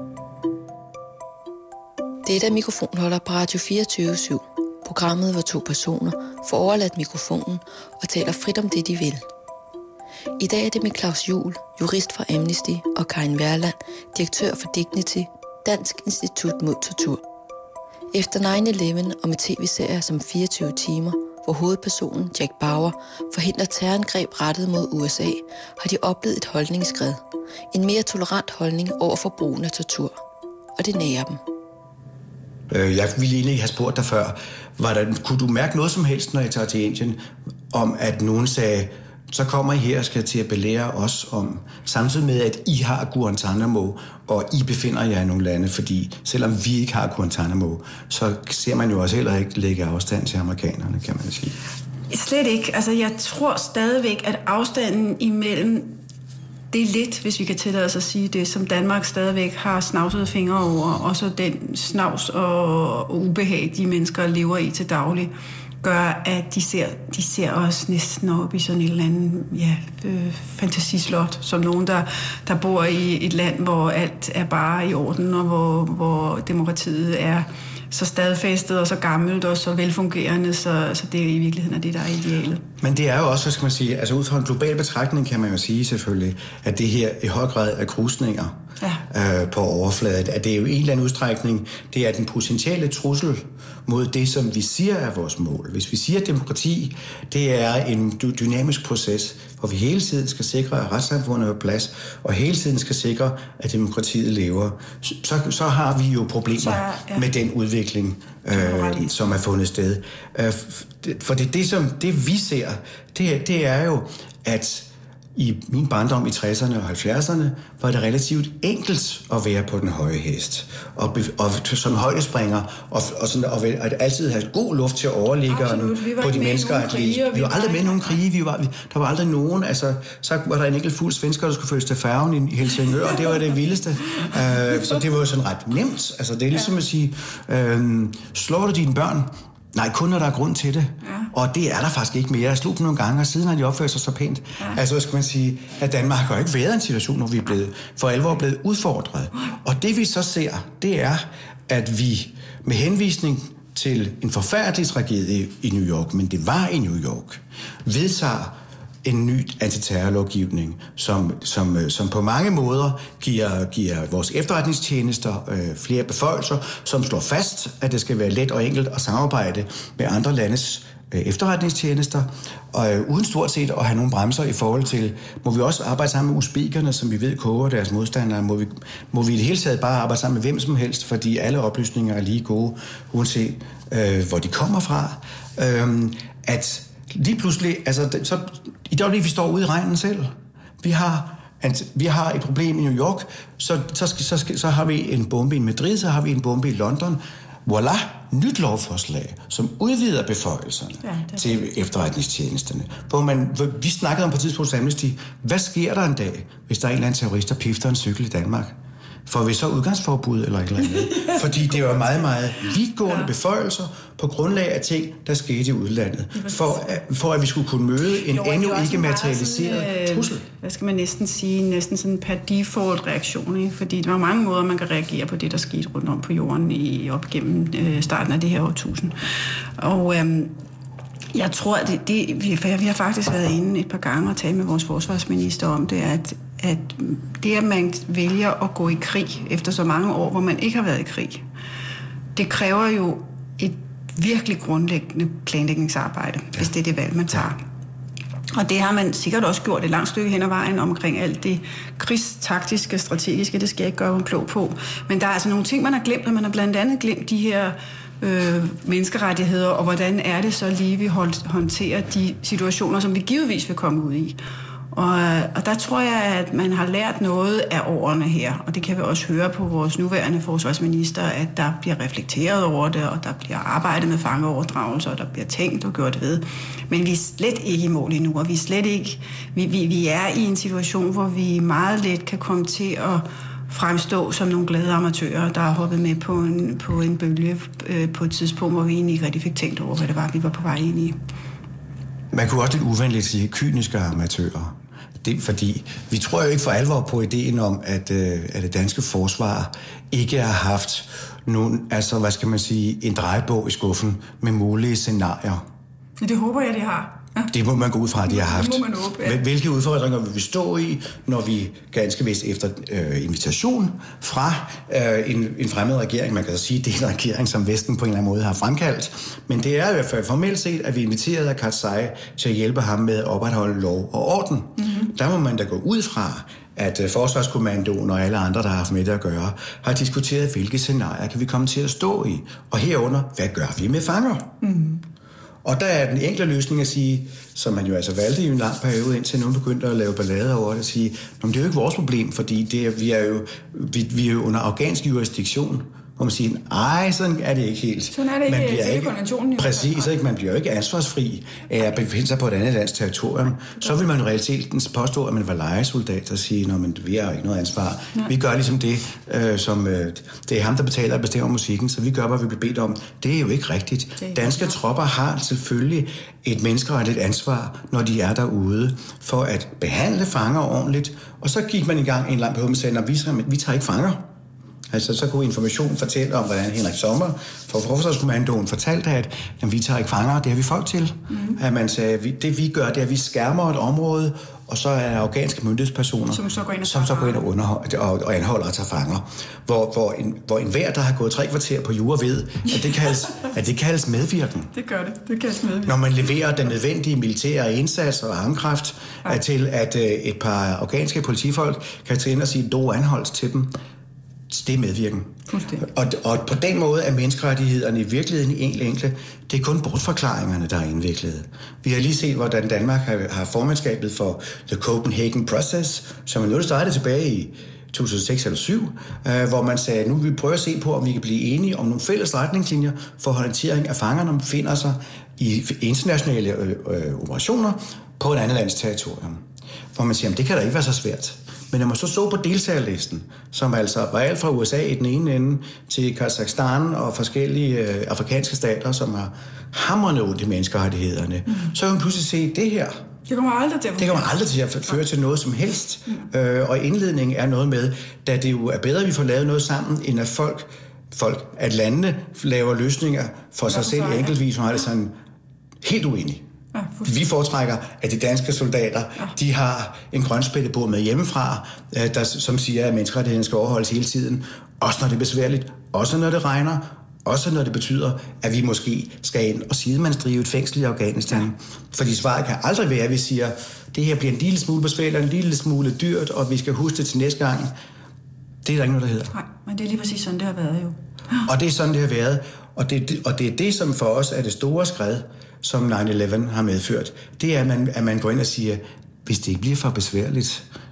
Speaker 4: Det er der mikrofonholder på Radio fireogtyve syv. Programmet, hvor to personer får overladt mikrofonen og taler frit om det, de vil. I dag er det med Claus Juhl, jurist fra Amnesty, og Karin Werland, direktør for Dignity, Dansk Institut mod Tortur. Efter nine elleve og med tv-serier som fireogtyve timer, hvor hovedpersonen Jack Bauer forhindrer terrorangreb rettet mod U S A, har de oplevet et holdningsskred. En mere tolerant holdning over for brugen af tortur. Og det nærer dem.
Speaker 2: Jeg ville egentlig have spurgt dig før, var der, kunne du mærke noget som helst, når jeg tager til Indien, om at nogen sagde, så kommer I her og skal til at belære os om, samtidig med, at I har Guantanamo, og I befinder jer i nogle lande, fordi selvom vi ikke har Guantanamo, så ser man jo også heller ikke lægge afstand til amerikanerne, kan man sige.
Speaker 3: Slet ikke. Altså, jeg tror stadigvæk, at afstanden imellem, det er lidt, hvis vi kan tillade os at sige det, som Danmark stadigvæk har snavsede fingre over, og så den snavs og ubehag, de mennesker lever i til daglig, gør, at de ser, de ser os næsten op i sådan et eller andet ja, øh, fantasislot, som nogen, der, der bor i et land, hvor alt er bare i orden, og hvor, hvor demokratiet er så stadfæstet og så gammelt og så velfungerende, så, så det er i virkeligheden er det, der er idealet.
Speaker 2: Men det er jo også, hvad skal man sige, altså ud fra en global betragtning kan man jo sige selvfølgelig, at det her i høj grad er krusninger ja. øh, på overfladen, at det er jo i en eller anden udstrækning, det er den potentielle trussel mod det, som vi siger er vores mål. Hvis vi siger, at demokrati, det er en dy- dynamisk proces, hvor vi hele tiden skal sikre, at retssamfundet er på plads, og hele tiden skal sikre, at demokratiet lever, så, så har vi jo problemer så, ja. med den udvikling, øh, som er fundet sted. Øh, for det, det, som, det vi ser, det, det er jo, at i min barndom i tresserne og halvfjerdserne var det relativt enkelt at være på den høje hest. Og, og som højdespringer, og, og, sådan, og at altid have god luft til at overligge på de mennesker. At vi, vi var aldrig med i nogen krige. Vi var, vi, der var aldrig nogen. Altså, så var der en enkelt fuld svensker, der skulle følges til færgen i Helsingør, og det var det vildeste. Uh, så det var jo sådan ret nemt. Altså, det er ligesom at sige, uh, slår du dine børn? Nej, kun når der er grund til det. Ja. Og det er der faktisk ikke mere. Jeg slog dem nogle gange, og siden har de opført sig så pænt. Ja. Altså, skal man sige, at Danmark har ikke været en situation, hvor vi er blevet, for alvor blevet udfordret. Og det vi så ser, det er, at vi med henvisning til en forfærdelig tragedie i New York, men det var i New York, vedtager en ny antiterrorlovgivning, som, som, som på mange måder giver, giver vores efterretningstjenester øh, flere beføjelser, som slår fast, at det skal være let og enkelt at samarbejde med andre landes øh, efterretningstjenester, og øh, uden stort set at have nogle bremser i forhold til, må vi også arbejde sammen med usbekerne, som vi ved koger deres modstandere, må vi, må vi i det hele taget bare arbejde sammen med hvem som helst, fordi alle oplysninger er lige gode, uanset øh, hvor de kommer fra, øh, at lige pludselig, altså, så, i det øjeblik, vi står ude i regnen selv, vi har at vi har et problem i New York, så, så, så, så, så har vi en bombe i Madrid, så har vi en bombe i London. Voilà, nyt lovforslag, som udvider beføjelserne ja, til efterretningstjenesterne. Hvor man, hvor vi snakkede om på tidspunkt Amnesty, hvad sker der en dag, hvis der er en eller anden terrorist, der pifter en cykel i Danmark? Får vi så udgangsforbud eller et eller andet? Fordi det var meget, meget vidtgående ja. beføjelser på grundlag af ting, der skete i udlandet. For, for at vi skulle kunne møde en jo, endnu ikke materialiseret sådan, øh, trussel.
Speaker 3: Hvad skal man næsten sige? Næsten sådan per default reaktion. Ikke? Fordi der var mange måder, man kan reagere på det, der skete rundt om på jorden i, op gennem øh, starten af det her årtusind. Og øh, jeg tror, at det, det, vi, vi har faktisk været inde et par gange og talt med vores forsvarsminister om det, at at det, at man vælger at gå i krig efter så mange år, hvor man ikke har været i krig, det kræver jo et virkelig grundlæggende planlægningsarbejde, ja. hvis det er det valg, man tager. Og det har man sikkert også gjort et langt stykke hen ad vejen omkring alt det krigstaktiske, strategiske, det skal jeg ikke gøre mig klog på. Men der er altså nogle ting, man har glemt, og man har blandt andet glemt de her øh, menneskerettigheder, og hvordan er det så lige, vi håndterer de situationer, som vi givetvis vil komme ud i. Og, og der tror jeg, at man har lært noget af årene her, og det kan vi også høre på vores nuværende forsvarsminister, at der bliver reflekteret over det, og der bliver arbejdet med fangeoverdragelser, og der bliver tænkt og gjort ved. Men vi er slet ikke i mål endnu, og vi er slet ikke, vi, vi, vi er i en situation, hvor vi meget let kan komme til at fremstå som nogle glade amatører, der har hoppet med på en, på en bølge øh, på et tidspunkt, hvor vi egentlig ikke rigtig fik tænkt over, hvad det var, vi var på vej ind i.
Speaker 2: Man kunne også lidt uvenligt sige kyniske amatører. Det er fordi, vi tror jo ikke for alvor på ideen om, at, øh, at det danske forsvar ikke har haft nogen, altså hvad skal man sige, en drejebog i skuffen med mulige scenarier.
Speaker 3: Ja, det håber jeg, de har. Ja.
Speaker 2: Det må man gå ud fra, at de har haft.
Speaker 3: Det må man håbe, ja.
Speaker 2: Hvilke udfordringer vil vi stå i, når vi ganske vist efter øh, invitation fra øh, en, en fremmed regering, man kan så sige, det er en regering, som Vesten på en eller anden måde har fremkaldt, men det er i hvert fald formelt set, at vi inviterede Karzai til at hjælpe ham med at opretholde lov og orden. Mm-hmm. Der må man da gå ud fra, at uh, Forsvarskommandoen og alle andre, der har haft med det at gøre, har diskuteret, hvilke scenarier kan vi komme til at stå i, og herunder, hvad gør vi med fanger? Mm-hmm. Og der er den enkle løsning at sige, som man jo altså valgte i en lang periode, indtil nogen begyndte at lave ballade over det, at sige, det er jo ikke vores problem, fordi det er, vi, er jo, vi, vi er jo under afghansk jurisdiktion, hvor man siger, ej, sådan er det ikke helt.
Speaker 3: Sådan er det man ikke til konventionen.
Speaker 2: Præcis, ikke? Man bliver jo ikke ansvarsfri af at befinde sig på et andet lands territorium. Så vil man i realiteten påstå, at man var lejesoldat og sige, at vi har ikke noget ansvar. Nej. Vi gør ligesom det, øh, som øh, det er ham, der betaler og bestemmer musikken, så vi gør, hvad vi bliver bedt om. Det er jo ikke rigtigt. Ikke Danske rigtigt. Tropper har selvfølgelig et menneskeretligt ansvar, når de er derude, for at behandle fanger ordentligt. Og så gik man i gang en lang periode med at sige, at vi tager ikke fanger. Altså, så kunne Information fortælle om, hvordan Henrik Sommer fra Forsvarskommandoen fortalte, at jamen, vi tager ikke fanger, det har vi folk til. Mm-hmm. At man sagde, at vi, det vi gør, det er, at vi skærmer et område, og så er der afghanske myndighedspersoner,
Speaker 3: som så går ind og,
Speaker 2: som så går ind og, underhold, og, og anholder og tager fanger. Hvor, hvor, en, hvor enhver, der har gået tre kvarter på jura, ved, at det kaldes, at det kaldes medvirken.
Speaker 3: Det gør det. Det kaldes medvirken.
Speaker 2: Når man leverer den nødvendige militære indsats og armkraft ja. til, at uh, et par afghanske politifolk kan tage ind og sige, do anholdt til dem, det er medvirken. Og, og på den måde er menneskerettighederne i virkeligheden enkle enkle. Det er kun bortforklaringerne, der er indviklede. Vi har lige set, hvordan Danmark har, har formandskabet for The Copenhagen Process, som er noget, der startede tilbage i to tusind og seks eller syv, øh, hvor man sagde, nu vil vi prøve at se på, om vi kan blive enige om nogle fælles retningslinjer for håndtering af fanger, når man befinder sig i internationale øh, øh, operationer på et andet lands territorium. Hvor man siger, at det kan da ikke være så svært. Men når man så så på deltagerlisten, som altså var alt fra U S A i den ene ende til Kazakhstan og forskellige øh, afrikanske stater, som har hamrende ondt i menneskerettighederne, mm. så kan man pludselig se det her.
Speaker 3: Det kommer aldrig til at,
Speaker 2: det kommer aldrig til at føre til noget som helst. Mm. Øh, og indledningen er noget med, da det jo er bedre, at vi får lavet noget sammen, end at folk, folk at landene laver løsninger for sig selv enkeltvis, og har det sådan helt uenige. Ja, vi foretrækker, at de danske soldater, ja. de har en grønspættebåd med hjemmefra, der, som siger, at menneskerettigheden skal overholdes hele tiden. Også når det er besværligt, også når det regner, også når det betyder, at vi måske skal ind og sidemandsdrive et fængsel i Afghanistan. Ja. Fordi svaret kan aldrig være, at vi siger, at det her bliver en lille smule besværligt, en lille smule dyrt, og vi skal huske det til næste gang. Det er der ikke noget, der hedder.
Speaker 3: Nej, men det er lige præcis sådan, det har været jo.
Speaker 2: Og det er sådan, det har været. Og det, og det er det, som for os er det store skred, som nine eleven har medført. Det er, at man, at man går ind og siger, hvis det ikke bliver for besværligt,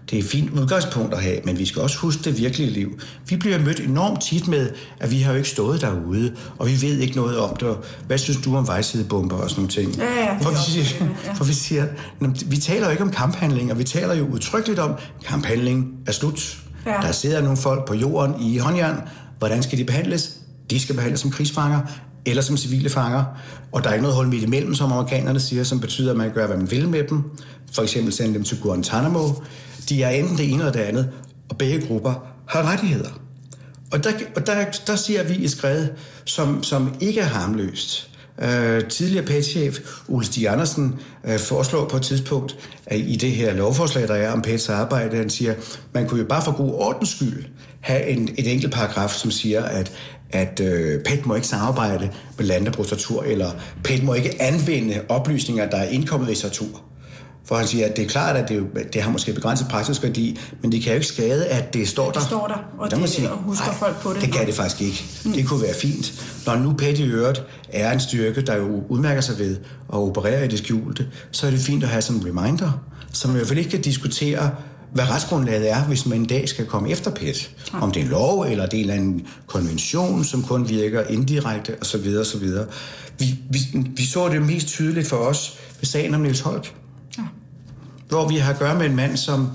Speaker 2: Det er et fint udgangspunkt at have, men vi skal også huske det virkelige liv. Vi bliver mødt enormt tit med, at vi har jo ikke stået derude, og vi ved ikke noget om det. Hvad synes du om vejsidebomber og sådan nogle ting?
Speaker 3: Ja, ja,
Speaker 2: for, vi siger, ja. for vi siger, vi taler jo ikke om kamphandlinger, vi taler jo udtrykkeligt om, kamphandlingen er slut. Ja. Der sidder nogle folk på jorden i håndjern. Hvordan skal de behandles? De skal behandles som krigsfanger eller som civile fanger. Og der er ikke noget hold midt imellem, som amerikanerne siger, som betyder, at man gør, hvad man vil med dem. For eksempel sende dem til Guantanamo. De er enten det ene eller det andet, og begge grupper har rettigheder. Og der, og der, der siger vi et skred, som, som ikke er harmløst. Uh, tidligere P E T-chef Ole Stig Andersen uh, foreslår på et tidspunkt, at i det her lovforslag, der er om P E T's arbejde, han siger, man kunne jo bare for god ordens skyld have en, et enkelt paragraf, som siger, at, at uh, P E T må ikke samarbejde med lande, der bruger tortur, eller P E T må ikke anvende oplysninger, der er indkommet i tortur. For han siger, at det er klart, at det, jo, det har måske begrænset praktisk værdi, men det kan jo ikke skade, at det står der.
Speaker 3: Det står der, og, der det, sige, og husker folk på det.
Speaker 2: Det kan det faktisk ikke. Mm. Det kunne være fint. Når nu P E T i øvrigt er en styrke, der jo udmærker sig ved at operere i det skjulte, så er det fint at have sådan en reminder, som i hvert fald ikke kan diskutere, hvad retsgrundlaget er, hvis man en dag skal komme efter P E T. Ja. Om det er en lov, eller det er en eller anden konvention, som kun virker indirekte, osv. osv. Vi, vi, vi så det mest tydeligt for os ved sagen om Niels Holck. Hvor vi har at gøre med en mand, som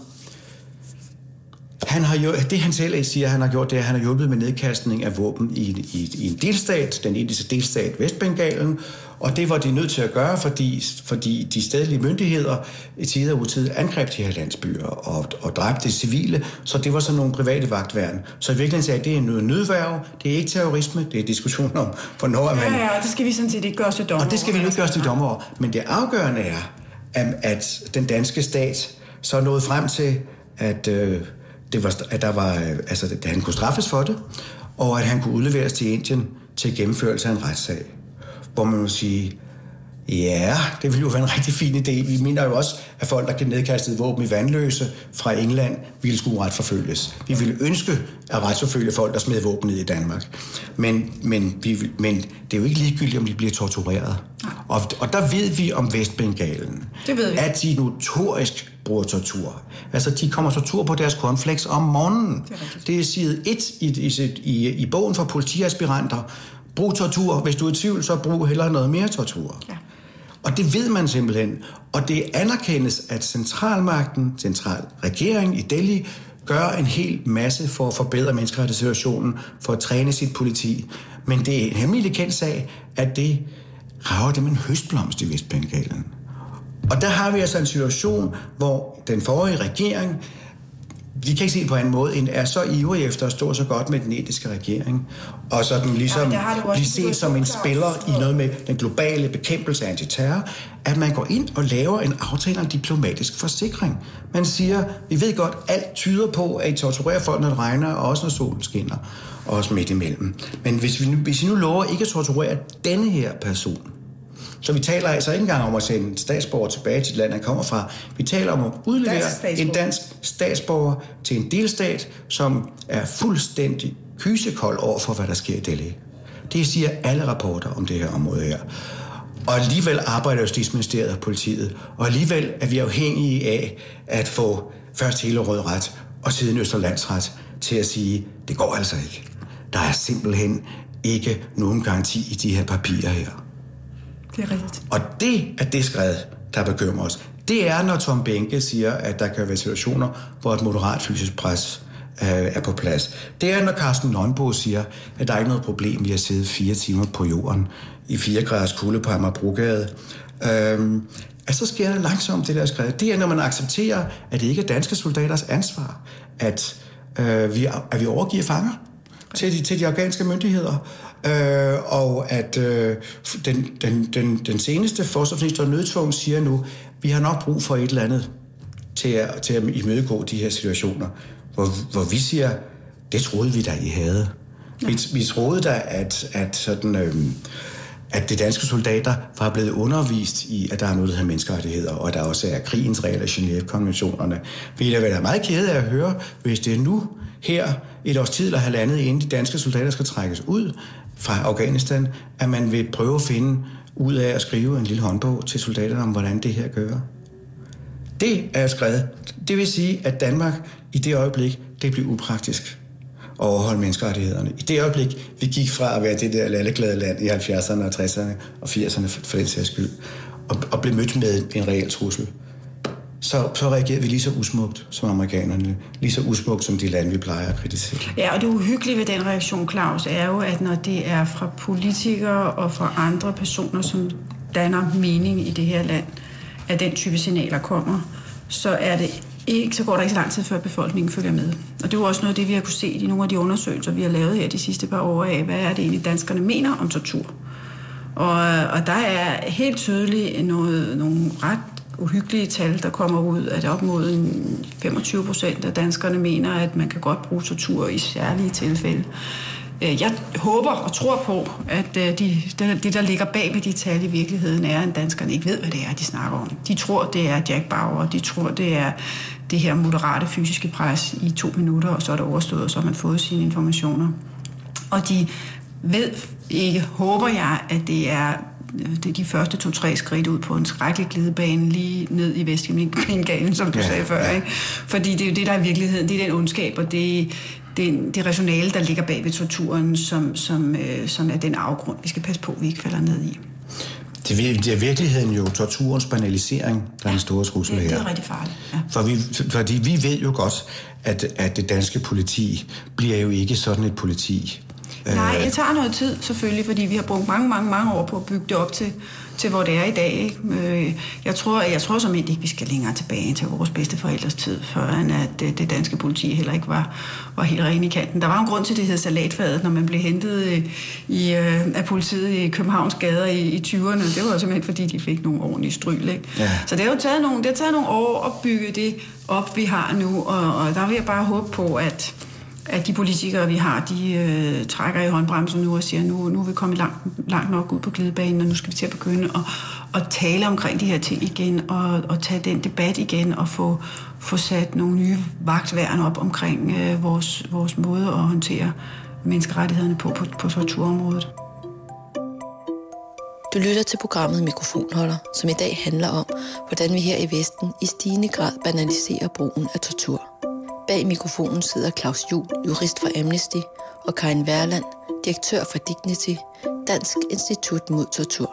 Speaker 2: han har jo, det han selv siger, han har gjort, det er, at han har hjulpet med nedkastning af våben i, i, i en delstat, den indiske delstat Vestbengalen, og det var de nødt til at gøre, fordi, fordi de stedlige myndigheder i tid og utid angreb de her landsbyer og, og dræbte civile, så det var sådan nogle private vagtværn. Så i virkeligheden sagde, at det er noget nødværv, det er ikke terrorisme, det er diskussion om, hvornår man...
Speaker 3: Ja, ja, og det skal vi sådan set ikke gøre os til dommer over.
Speaker 2: Og det skal vi ikke gøre os til dommer over, men det afgørende er, at den danske stat så nåede frem til, at, øh, det var, at, der var, altså, at han kunne straffes for det, og at han kunne udleveres til Indien til gennemførelse af en retssag. Hvor man må sige, ja, det ville jo være en rigtig fin idé. Vi mener jo også, at folk, der kan nedkaste våben i vandløse fra England, ville skulle retsforfølges. Vi ville ønske at retsforfølge folk, der smed våben ned i Danmark. Men, men, vi, men det er jo ikke ligegyldigt, om de bliver tortureret. Og, og der ved vi om Vestbengalen,
Speaker 3: det ved vi.
Speaker 2: At de notorisk bruger tortur. Altså, de kommer tortur på deres cornflakes om morgenen. Det er, det er side et i, i, i, i bogen for politiaspiranter. Brug tortur. Hvis du er i tvivl, så brug hellere noget mere tortur. Ja. Og det ved man simpelthen. Og det anerkendes, at centralmagten, centralregeringen i Delhi, gør en hel masse for at forbedre menneskerettighedssituationen, for at træne sit politi. Men det er en hemmelig kendt sag, at det rager dem en høstblomst i Vestbengalen. Og der har vi altså en situation, hvor den forrige regering, vi kan ikke se det på en måde, end er så ivrig efter at stå så godt med den etiske regering, og så den ligesom ja, blive set som en spiller i noget med den globale bekæmpelse af antiterror, at man går ind og laver en aftale om diplomatisk forsikring. Man siger, vi ved godt, alt tyder på, at I torturerer folk, når det regner, og også når solen skinner, og også midt imellem. Men hvis vi, hvis I nu lover ikke at torturere denne her person, så vi taler altså ikke engang om at sende en statsborger tilbage til det land, han kommer fra. Vi taler om at udlevere dansk en dansk statsborger til en delstat, som er fuldstændig kysekold over for, hvad der sker i Delhi. Det siger alle rapporter om det her område her. Og alligevel arbejder Justitsministeriet og politiet, og alligevel er vi afhængige af at få først hele Rød Ret og siden Østre Landsret til at sige, det går altså ikke. Der er simpelthen ikke nogen garanti i de her papirer her.
Speaker 3: Det er rigtigt.
Speaker 2: Og det er det skred, der bekymrer os. Det er, når Tom Behnke siger, at der kan være situationer, hvor et moderat fysisk pres øh, er på plads. Det er, når Carsten Nonbo siger, at der er ikke noget problem i at sidde fire timer på jorden i fire graders kulde på Amagerbrogade. Øh, at så sker der langsomt det der skred. Det er, når man accepterer, at det ikke er danske soldaters ansvar, at, øh, vi, at vi overgiver fanger til de, til de afghanske myndigheder. Øh, og at øh, den, den, den, den seneste forsvarsminister Nødtvung siger nu, vi har nok brug for et eller andet til at, til at imødegå de her situationer, hvor, hvor vi siger, det troede vi da, I havde. Ja. Vi, vi troede da, at, at, sådan, øh, at de danske soldater var blevet undervist i, at der er noget, der hedder menneskerettigheder, og at der også er krigens regler, Genève-konventionerne. Vi er da meget kede af at høre, hvis det er nu, her et års tid eller halvandet, inden de danske soldater skal trækkes ud fra Afghanistan, at man vil prøve at finde ud af at skrive en lille håndbog til soldaterne om, hvordan det her gør. Det er skrevet. Det vil sige, at Danmark i det øjeblik, det blev upraktisk at overholde menneskerettighederne. I det øjeblik, vi gik fra at være det der lalleglade land i halvfjerdserne og tresserne og firserne for den sags skyld, og, og blev mødt med en reel trussel, så, så reagerede vi lige så usmukt som amerikanerne, lige så usmukt som de lande, vi plejer at kritisere.
Speaker 3: Ja, og det uhyggelige ved den reaktion, Claus, er jo, at når det er fra politikere og fra andre personer, som danner mening i det her land, at den type signaler kommer, så er det ikke, så går der ikke så lang tid, før befolkningen følger med. Og det er jo også noget af det, vi har kunne se i nogle af de undersøgelser, vi har lavet her de sidste par år af, hvad er det egentlig, danskerne mener om tortur. Og, og der er helt tydeligt noget, nogle ret uhyggelige tal, der kommer ud, at op mod femogtyve procent af danskerne mener, at man kan godt bruge tortur i særlige tilfælde. Jeg håber og tror på, at de, det, der ligger bag ved de tal i virkeligheden, er, at danskerne ikke ved, hvad det er, de snakker om. De tror, det er Jack Bauer, de tror, det er det her moderate fysiske pres i to minutter, og så er det overstået, og så har man fået sine informationer. Og de ved ikke, håber jeg, at det er det er de første to-tre skridt ud på en skrækkelig glidebane lige ned i Vestkriminalen, som du ja, sagde før. Ja. Ikke? Fordi det er jo det, der er i virkeligheden, det er den ondskab, og det, det, det rationale, der ligger bag ved torturen, som, som, øh, som er den afgrund, vi skal passe på, vi ikke falder ned i.
Speaker 2: Det er i virkeligheden jo torturens banalisering, der er en stor trussel her.
Speaker 3: Ja, det er rigtig farligt. Ja.
Speaker 2: For vi, fordi vi ved jo godt, at, at det danske politi bliver jo ikke sådan et politi.
Speaker 3: Nej, det tager noget tid selvfølgelig, fordi vi har brugt mange, mange, mange år på at bygge det op til, til hvor det er i dag. Ikke? Jeg tror, jeg tror som ikke, vi skal længere tilbage til vores bedsteforældres tid, før at det danske politi heller ikke var, var helt ren i kanten. Der var en grund til, det hed salatfadet, når man blev hentet i, af politiet i Københavns gader i, i tyverne. Det var simpelthen, fordi de fik nogle ordentlige stryl. Ikke? Ja. Så det har jo taget nogle, det har taget nogle år at bygge det op, vi har nu, og, og der vil jeg bare håbe på, at at de politikere, vi har, de øh, trækker i håndbremsen nu og siger, nu, nu er vi kommet langt, langt nok ud på glidebanen, og nu skal vi til at begynde at, at tale omkring de her ting igen, og, og tage den debat igen, og få, få sat nogle nye vagtværn op omkring øh, vores, vores måde at håndtere menneskerettighederne på, på, på torturområdet.
Speaker 4: Du lytter til programmet Mikrofonholder, som i dag handler om, hvordan vi her i Vesten i stigende grad banaliserer brugen af tortur. Bag mikrofonen sidder Claus Juhl, jurist fra Amnesty, og Karin Werland, direktør for Dignity, Dansk Institut mod Tortur.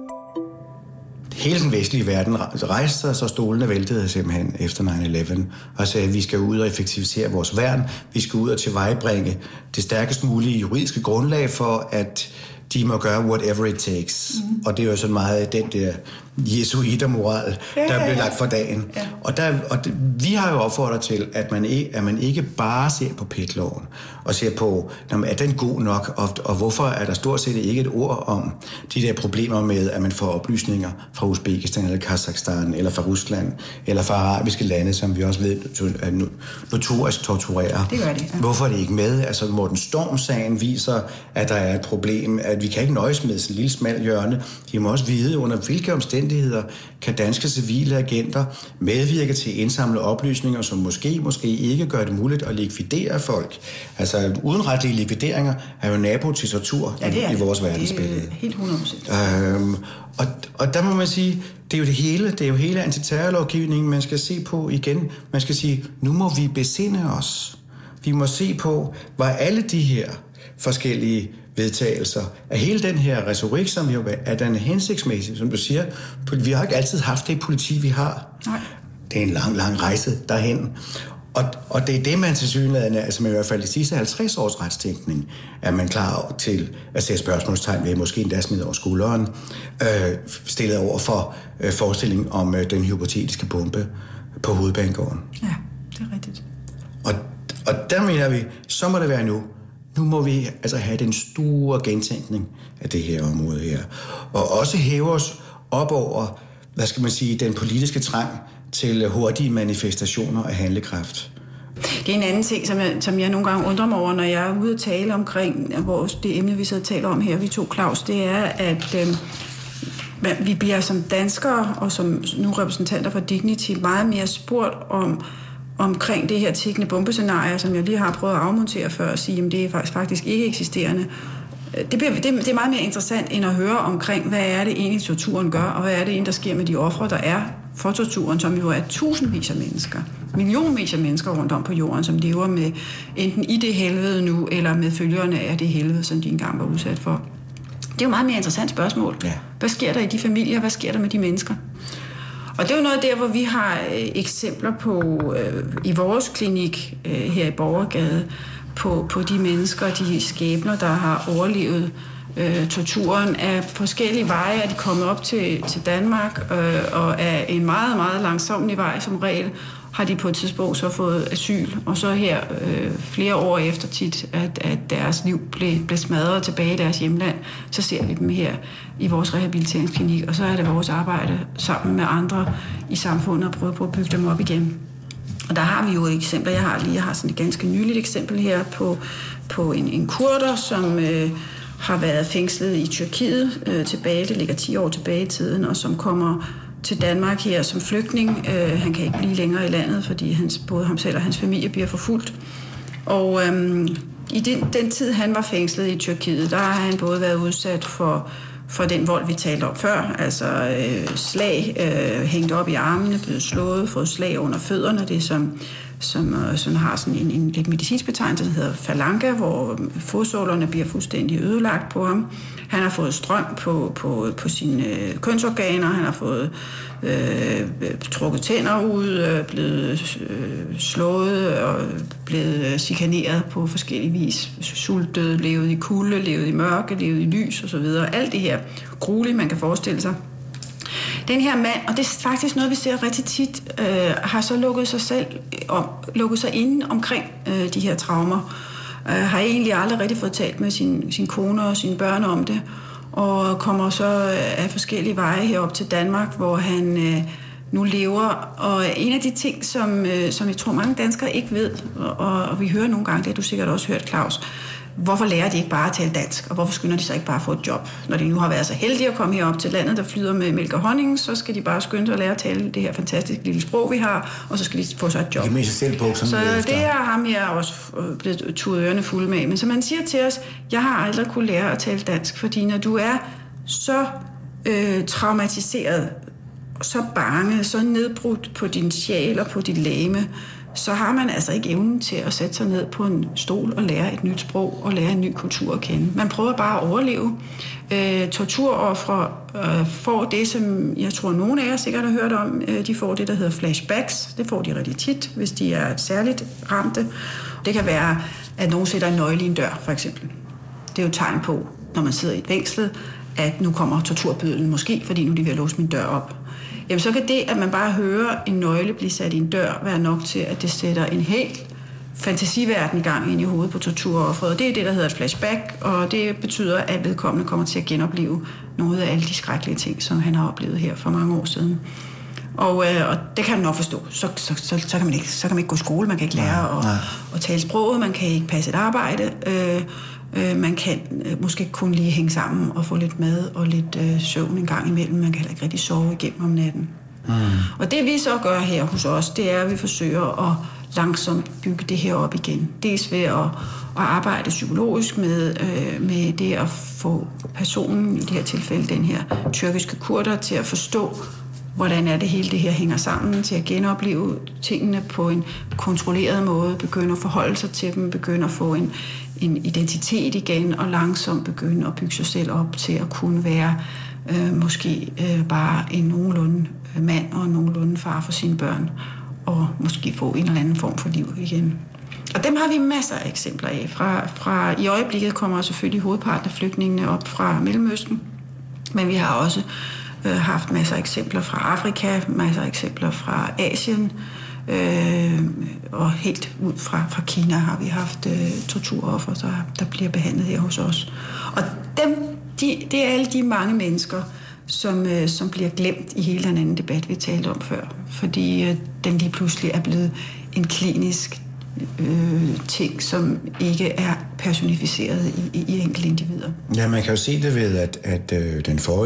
Speaker 2: Hele den vestlige verden rejste sig, så stolene væltede simpelthen efter nine eleven og sagde, at vi skal ud og effektivisere vores værn, vi skal ud og tilvejebringe det stærkest mulige juridiske grundlag for, at de må gøre whatever it takes. Mm. Og det er jo sådan meget den der jesuitermoral, ja, der bliver lagt for dagen. Ja. Og, der, og det, vi har jo opfordret til, at man, ikke, at man ikke bare ser på P E T-loven og ser på, er den god nok, og, og hvorfor er der stort set ikke et ord om de der problemer med, at man får oplysninger fra Uzbekistan eller Kazakhstan eller fra Rusland eller fra arabiske lande, som vi også ved er notorisk torturerer.
Speaker 3: Det gør det, ja.
Speaker 2: Hvorfor er det ikke med? Altså Morten Storm-sagen viser, at der er et problem, at vi kan ikke nøjes med sådan en lille smal hjørne. De må også vide, under hvilke omstændigheder kan danske civile agenter medvirke til at indsamle oplysninger, som måske, måske ikke gør det muligt at likvidere folk. Altså udenretlige likvideringer er jo nabo til tortur ja, i, i vores verdensbillede.
Speaker 3: Det er helt hundrede procent.
Speaker 2: Øhm, og, og der må man sige, det er jo det hele, det er jo hele antiterrorlovgivningen, man skal se på igen. Man skal sige, nu må vi besinde os. Vi må se på, hvad alle de her forskellige vedtagelser af hele den her retorik, som jo er den hensigtsmæssig, som du siger. Vi har ikke altid haft det politi, vi har. Nej. Det er en lang, lang rejse derhen. Og, og det er det, man til synligheden, altså med i hvert fald de sidste halvtreds års retstænkning, er man klar til at sætte spørgsmålstegn ved, måske endda smide over skulderen, øh, stillet over for øh, forestillingen om øh, den hypotetiske bombe på Hovedbanegården.
Speaker 3: Ja, det er rigtigt.
Speaker 2: Og, og der mener vi, så må det være nu. Nu må vi altså have den store gentænkning af det her område her. Og også hæve os op over, hvad skal man sige, den politiske trang til hurtige manifestationer af handlekraft.
Speaker 3: Det er en anden ting, som jeg, som jeg nogle gange undrer mig over, når jeg er ude at tale omkring vores, det emne, vi så taler om her, vi to, Claus, det er, at øh, vi bliver som danskere og som nu repræsentanter for Dignity meget mere spurgt om, omkring det her tikkende bombescenarie, som jeg lige har prøvet at afmontere før og sige, at det er faktisk, faktisk ikke eksisterende. Det, bliver, det, det er meget mere interessant end at høre omkring, hvad er det egentlig torturen gør, og hvad er det egentlig, der sker med de ofre, der er for torturen, som jo er tusindvis af mennesker, millionvis af mennesker rundt om på jorden, som lever med enten i det helvede nu, eller med følgerne af det helvede, som de engang var udsat for. Det er jo meget mere interessant spørgsmål. Ja. Hvad sker der i de familier? Hvad sker der med de mennesker? Og det er jo noget der, hvor vi har eksempler på øh, i vores klinik øh, her i Borgergade, på, på de mennesker, de skæbner, der har overlevet øh, torturen af forskellige veje. Er de kommet op til, til Danmark, øh, og af en meget, meget langsomlig vej som regel, har de på et tidspunkt så fået asyl. Og så her øh, flere år efter tit, at, at deres liv blev, blev smadret tilbage i deres hjemland, så ser vi dem her i vores rehabiliteringsklinik. Og så er det vores arbejde sammen med andre i samfundet at prøve på at bygge dem op igen. Og der har vi jo eksempler. Jeg har lige jeg har sådan et ganske nyligt eksempel her på, på en, en kurder, som øh, har været fængslet i Tyrkiet øh, tilbage. Det ligger ti år tilbage i tiden, og som kommer til Danmark her som flygtning. Øh, han kan ikke blive længere i landet, fordi hans, både ham selv og hans familie bliver forfulgt. Og øh, i den, den tid, han var fængslet i Tyrkiet, der har han både været udsat for for den vold, vi talte om før, altså øh, slag, øh, hængt op i armene, blevet slået, fået slag under fødderne, det som, som, øh, som har sådan en, en lidt medicinsk betegnelse, der hedder falange, hvor fodsålerne bliver fuldstændig ødelagt på ham. Han har fået strøm på, på, på sine øh, kønsorganer, han har fået øh, trukket tænder ud, øh, blevet øh, slået og blevet chikaneret på forskellige vis, sultet, levet i kulde, levet i mørke, levet i lys osv. Alt det her gruelige, man kan forestille sig. Den her mand, og det er faktisk noget, vi ser rigtig tit, øh, har så lukket sig selv om, lukket sig inde omkring øh, de her traumer. Øh, har egentlig aldrig rigtig fået talt med sin, sin kone og sine børn om det, og kommer så af forskellige veje herop til Danmark, hvor han øh, nu lever. Og en af de ting, som, øh, som jeg tror mange danskere ikke ved, og, og vi hører nogle gange, det har du sikkert også hørt, Claus, hvorfor lærer de ikke bare at tale dansk, og hvorfor skynder de sig ikke bare at få et job? Når de nu har været så heldige at komme herop til landet, der flyder med mælk og honning, så skal de bare skynde sig at lære at tale det her fantastiske lille sprog, vi har, og så skal de få sig et job.
Speaker 2: Det er selv på, som
Speaker 3: så det her har jeg også blevet tudet ørerne fulde med. Men som man siger til os, jeg har aldrig kunne lære at tale dansk, fordi når du er så øh, traumatiseret, så bange, så nedbrudt på din sjæl og på dit legeme, så har man altså ikke evnen til at sætte sig ned på en stol og lære et nyt sprog og lære en ny kultur at kende. Man prøver bare at overleve. Øh, torturofre øh, får det, som jeg tror, nogen af jer sikkert har hørt om. Øh, de får det, der hedder flashbacks. Det får de rigtig tit, hvis de er særligt ramte. Det kan være, at nogen sætter en nøgle i en dør, for eksempel. Det er jo et tegn på, når man sidder i et fængsel, at nu kommer torturbødlen måske, fordi nu er de ved at låse min dør op. Jamen så kan det, at man bare hører en nøgle blive sat i en dør, være nok til, at det sætter en helt fantasiverden i gang ind i hovedet på torturofferet. Det er det, der hedder et flashback, og det betyder, at vedkommende kommer til at genopleve nogle af alle de skrækkelige ting, som han har oplevet her for mange år siden. Og, øh, og det kan man nok forstå. Så, så, så, så, kan man ikke, så kan man ikke gå i skole, man kan ikke lære nej, at, nej. at tale sproget, man kan ikke passe et arbejde. Øh, øh, man kan øh, måske kun lige hænge sammen og få lidt mad og lidt øh, søvn en gang imellem. Man kan heller ikke rigtig sove igennem om natten. Mm. Og det vi så gør her hos os, det er, at vi forsøger at langsomt bygge det her op igen. Dels ved at, at arbejde psykologisk med, øh, med det at få personen, i det her tilfælde den her tyrkiske kurder, til at forstå, hvordan er det hele det her hænger sammen, til at genopleve tingene på en kontrolleret måde, begynde at forholde sig til dem, begynde at få en, en identitet igen, og langsomt begynde at bygge sig selv op til at kunne være øh, måske øh, bare en nogenlunde mand og en nogenlunde far for sine børn, og måske få en eller anden form for liv igen. Og dem har vi masser af eksempler af. Fra, fra i øjeblikket kommer selvfølgelig hovedparten af flygtningene op fra Mellemøsten, men vi har også haft masser af eksempler fra Afrika, masser af eksempler fra Asien, øh, og helt ud fra, fra Kina har vi haft øh, torturoffer, der, der bliver behandlet her hos os. Og dem, de, det er alle de mange mennesker, som, øh, som bliver glemt i hele den anden debat, vi talte om før, fordi øh, den lige pludselig er blevet en klinisk øh, ting, som ikke er personificeret i, i, i enkelte individer.
Speaker 2: Ja, man kan jo se det ved, at, at øh, den forrige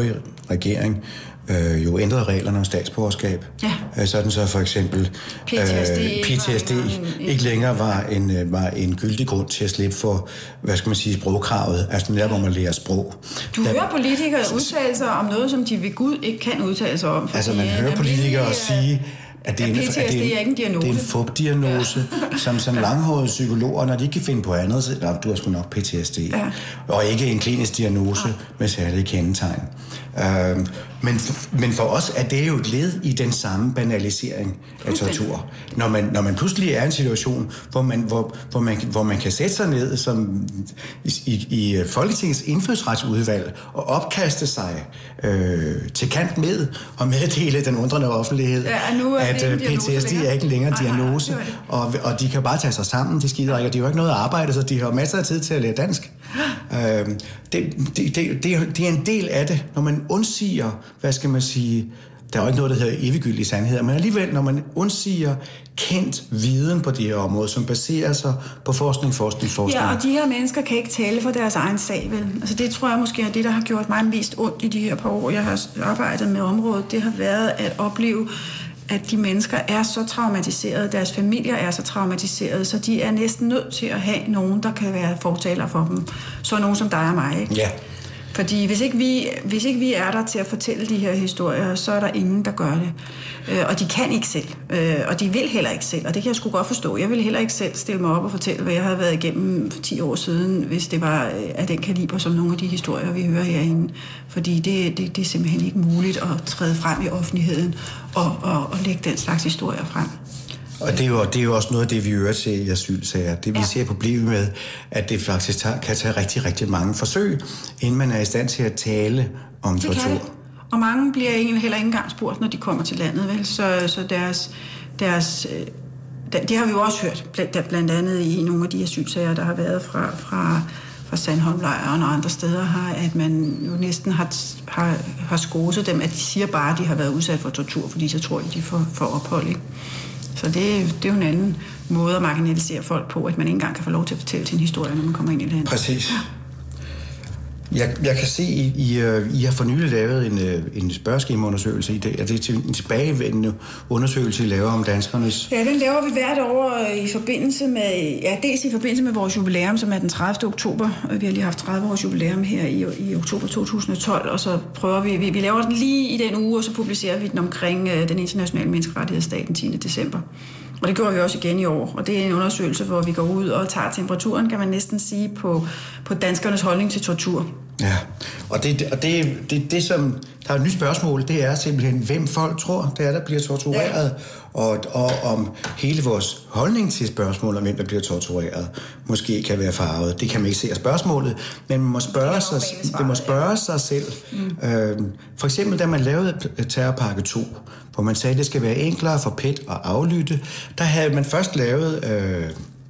Speaker 2: regering øh, jo ændrede reglerne om statsborgerskab.
Speaker 3: Ja.
Speaker 2: Øh, sådan så for eksempel
Speaker 3: P T S D,
Speaker 2: øh, P T S D ikke, ikke længere var en, øh, var en gyldig grund til at slippe for, hvad skal man sige, sprogkravet. Altså der, hvor man lærer sprog.
Speaker 3: Du
Speaker 2: der,
Speaker 3: hører politikere udtale sig om noget, som de ved Gud ikke kan udtale sig om.
Speaker 2: Altså man hører politikere sige, at det er en,
Speaker 3: P T S D er ikke en diagnose.
Speaker 2: Det er en fupdiagnose, ja. som sådan langhårede psykologer, når de ikke kan finde på andet, så du har sgu nok P T S D. Ja. Og ikke en klinisk diagnose ja. med særlige kendetegn. Øhm, men, men for os er det jo et led i den samme banalisering af tortur. Når man, når man pludselig er i en situation, hvor man, hvor, hvor man, hvor man kan sætte sig ned som i, i, i Folketingets indfødsretsudvalg og opkaste sig øh, til kant med og meddele den undrende offentlighed,
Speaker 3: ja, nu er
Speaker 2: at P T S D er ikke længere en diagnose, nej, nej, og, og de kan bare tage sig sammen, de skider ikke, og de har jo ikke noget at arbejde, så de har masser af tid til at lære dansk. øhm, det, det, det, det, det er en del af det, når man undsiger, hvad skal man sige, der er jo ikke noget, der hedder eviggyldige sandheder, men alligevel, når man undsiger kendt viden på det her område, som baserer sig på forskning, forskning, forskning.
Speaker 3: Ja, og de her mennesker kan ikke tale for deres egen sag, vel? Altså det tror jeg måske er det, der har gjort mig mest ondt i de her par år, jeg har arbejdet med området. Det har været at opleve, at de mennesker er så traumatiserede, deres familier er så traumatiserede, så de er næsten nødt til at have nogen, der kan være fortaler for dem. Så nogen som dig og mig, ikke?
Speaker 2: Ja.
Speaker 3: Fordi hvis ikke, vi, hvis ikke vi er der til at fortælle de her historier, så er der ingen, der gør det. Øh, og de kan ikke selv. Øh, og de vil heller ikke selv. Og det kan jeg sgu godt forstå. Jeg vil heller ikke selv stille mig op og fortælle, hvad jeg havde været igennem for ti år siden, hvis det var af den kaliber, som nogle af de historier, vi hører herinde. Fordi det, det, det er simpelthen ikke muligt at træde frem i offentligheden og, og, og lægge den slags historier frem.
Speaker 2: Og det er, jo, det er jo også noget af det, vi hører til i asylsager. Det vi ja. ser problemet med, at det faktisk tager, kan tage rigtig, rigtig mange forsøg, inden man er i stand til at tale om det tortur. Det.
Speaker 3: Og mange bliver egentlig heller ikke engang spurgt, når de kommer til landet, vel? Så, så deres... deres det har vi jo også hørt, blandt andet i nogle af de asylsager, der har været fra, fra, fra Sandholmlejren og andre steder, har, at man jo næsten har, har, har skoset dem, at de siger bare, at de har været udsat for tortur, fordi så tror de, de får, får ophold, ikke? Så det, det er jo en anden måde at marginalisere folk på, at man ikke engang kan få lov til at fortælle sin historie, når man kommer ind i landet.
Speaker 2: Præcis. Jeg, jeg kan se, I, I, I har for nylig lavet en, en spørgeskemaundersøgelse i det. Er det en tilbagevendende undersøgelse, I laver om danskernes?
Speaker 3: Ja, den laver vi hvert år i forbindelse med, ja, dels i forbindelse med vores jubilæum, som er den tredivte oktober. Vi har lige haft tredive års jubilæum her i, i oktober to tusind og tolv, og så prøver vi, vi, vi laver den lige i den uge, og så publicerer vi den omkring den internationale menneskerettighedsdag den tiende december. Og det gjorde vi også igen i år, og det er en undersøgelse, hvor vi går ud og tager temperaturen, kan man næsten sige, på, på danskernes holdning til tortur.
Speaker 2: Ja, og det, og det, det, det som, der er et nyt spørgsmål, det er simpelthen, hvem folk tror, det er, der bliver tortureret, ja. og, og om hele vores holdning til spørgsmålet om, hvem der bliver tortureret, måske kan være farvet. Det kan man ikke se af spørgsmålet, men man må spørge, sig, det må spørge sig selv. Mm. Øh, for eksempel, da man lavede terrorpakke to, hvor man sagde, at det skal være enklere for P E T at aflytte, der havde man først lavet øh,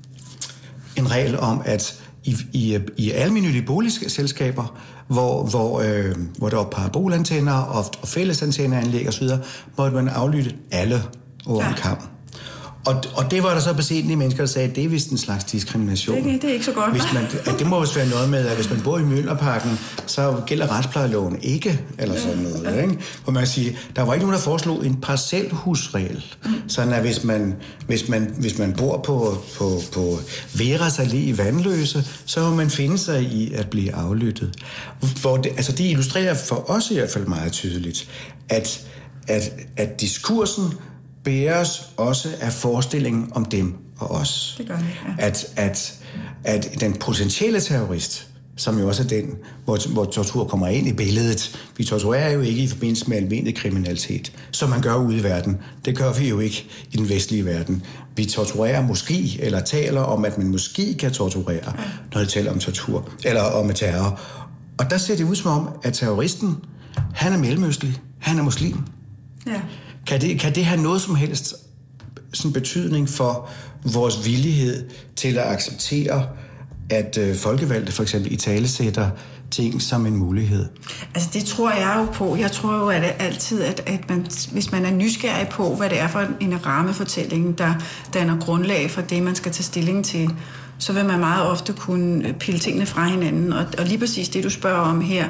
Speaker 2: en regel om, at i, i, i almennyttige boligselskaber, hvor, hvor, øh, hvor der var parabolantenner og, og fællesantenneranlæg osv., måtte man aflytte alle over en kam. Og, og det var der så besættelige mennesker, der sagde, at det er vist en slags diskrimination.
Speaker 3: Det, det er ikke så godt.
Speaker 2: Hvis man, at det må vist være noget med, at hvis man bor i Mjølnerparken, så gælder retsplejeloven ikke, eller sådan noget. Ja. Ikke? Hvor man kan sige, der var ikke nogen, der foreslog en parcelhusregel. Mm. Sådan at hvis man, hvis man, hvis man bor på, på, på Veras Allé i Vandløse, så må man finde sig i at blive aflyttet. Hvor det, altså det illustrerer for os i hvert fald meget tydeligt, at, at, at diskursen bæres også af forestillingen om dem og os.
Speaker 3: Det gør det, ja.
Speaker 2: At, at, at den potentielle terrorist, som jo også er den, hvor, hvor tortur kommer ind i billedet. Vi torturerer jo ikke i forbindelse med almindelig kriminalitet, som man gør ude i verden. Det gør vi jo ikke i den vestlige verden. Vi torturerer måske, eller taler om, at man måske kan torturere, når det taler om tortur, eller om terror. Og der ser det ud som om, at terroristen, han er mellemøstlig, han er muslim.
Speaker 3: Ja. Kan
Speaker 2: det, kan det have noget som helst sådan betydning for vores villighed til at acceptere, at øh, folkevalgte for eksempel italesætter ting som en mulighed?
Speaker 3: Altså det tror jeg jo på. Jeg tror jo at altid, at, at man, hvis man er nysgerrig på, hvad det er for en rammefortælling, der danner grundlag for det, man skal tage stilling til, så vil man meget ofte kunne pille tingene fra hinanden. Og, og lige præcis det, du spørger om her,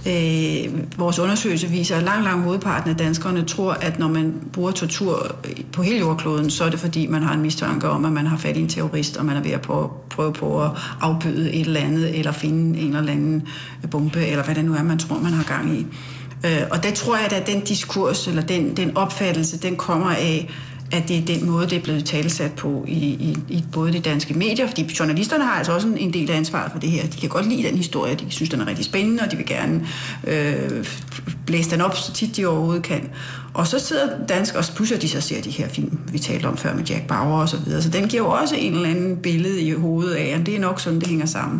Speaker 3: Øh, vores undersøgelse viser, at langt, langt hovedparten af danskerne tror, at når man bruger tortur på hele jordkloden, så er det fordi, man har en mistanke om, at man har fat i en terrorist, og man er ved at prøve, prøve på at afbøde et eller andet, eller finde en eller anden bombe, eller hvad det nu er, man tror, man har gang i. Øh, og der tror jeg, at den diskurs, eller den, den opfattelse, den kommer af, at det er den måde, det er blevet talesat på i, i, i både de danske medier, fordi journalisterne har altså også en del af ansvaret for det her. De kan godt lide den historie, de synes, den er rigtig spændende, og de vil gerne øh, blæse den op, så tit de overhovedet kan. Og så sidder danskere, og pludselig de så ser de her film, vi talte om før med Jack Bauer og så videre, så den giver jo også en eller anden billede i hovedet af, at det er nok sådan, det hænger sammen.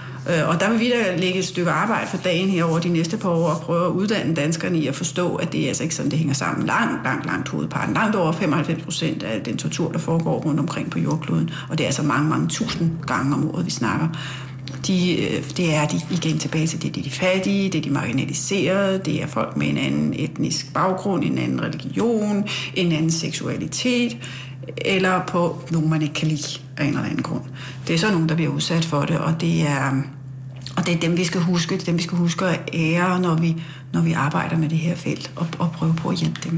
Speaker 3: Og der vil vi da lægge et stykke arbejde for dagen her over de næste par år og prøve at uddanne danskerne i at forstå, at det er altså ikke sådan, det hænger sammen. Langt, langt, langt hovedparten. Langt over femoghalvfems procent af den tortur, der foregår rundt omkring på jordkloden. Og det er altså mange, mange tusind gange om året, vi snakker. De, det er de igen tilbage til det, det er de fattige, det er de marginaliserede, det er folk med en anden etnisk baggrund, en anden religion, en anden seksualitet, eller på nogen, man ikke kan lide af en eller anden grund. Det er så nogen, der bliver udsat for det, og det er, og det er dem, vi skal huske, det er dem, vi skal huske at ære, når vi, når vi arbejder med det her felt, og, og prøve på at hjælpe dem.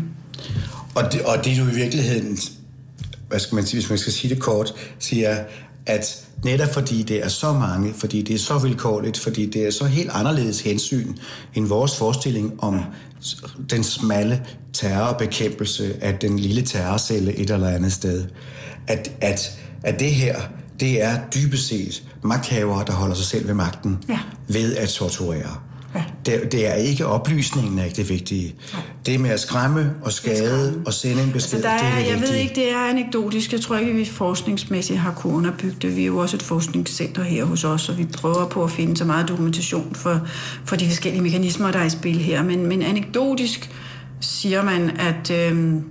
Speaker 2: Og det, og det er jo i virkeligheden, hvad skal man sige, hvis man skal sige det kort, siger, at netop fordi det er så mange, fordi det er så vilkårligt, fordi det er så helt anderledes hensyn end vores forestilling om den smalle terrorbekæmpelse af den lille terrorcelle et eller andet sted, at, at, at det her, det er dybest set magthavere, der holder sig selv ved magten, ja, ved at torturere. Ja. Det, det er ikke oplysningen, er ikke det vigtige. Ja. Det med at skræmme og skade og sende en besked, altså, er, det er det
Speaker 3: jeg
Speaker 2: vigtige.
Speaker 3: ved ikke, det er anekdotisk. Jeg tror ikke, vi forskningsmæssigt har kunnet underbygge det. Vi er jo også et forskningscenter her hos os, og vi prøver på at finde så meget dokumentation for, for de forskellige mekanismer, der er i spil her. Men, men anekdotisk siger man, at øh,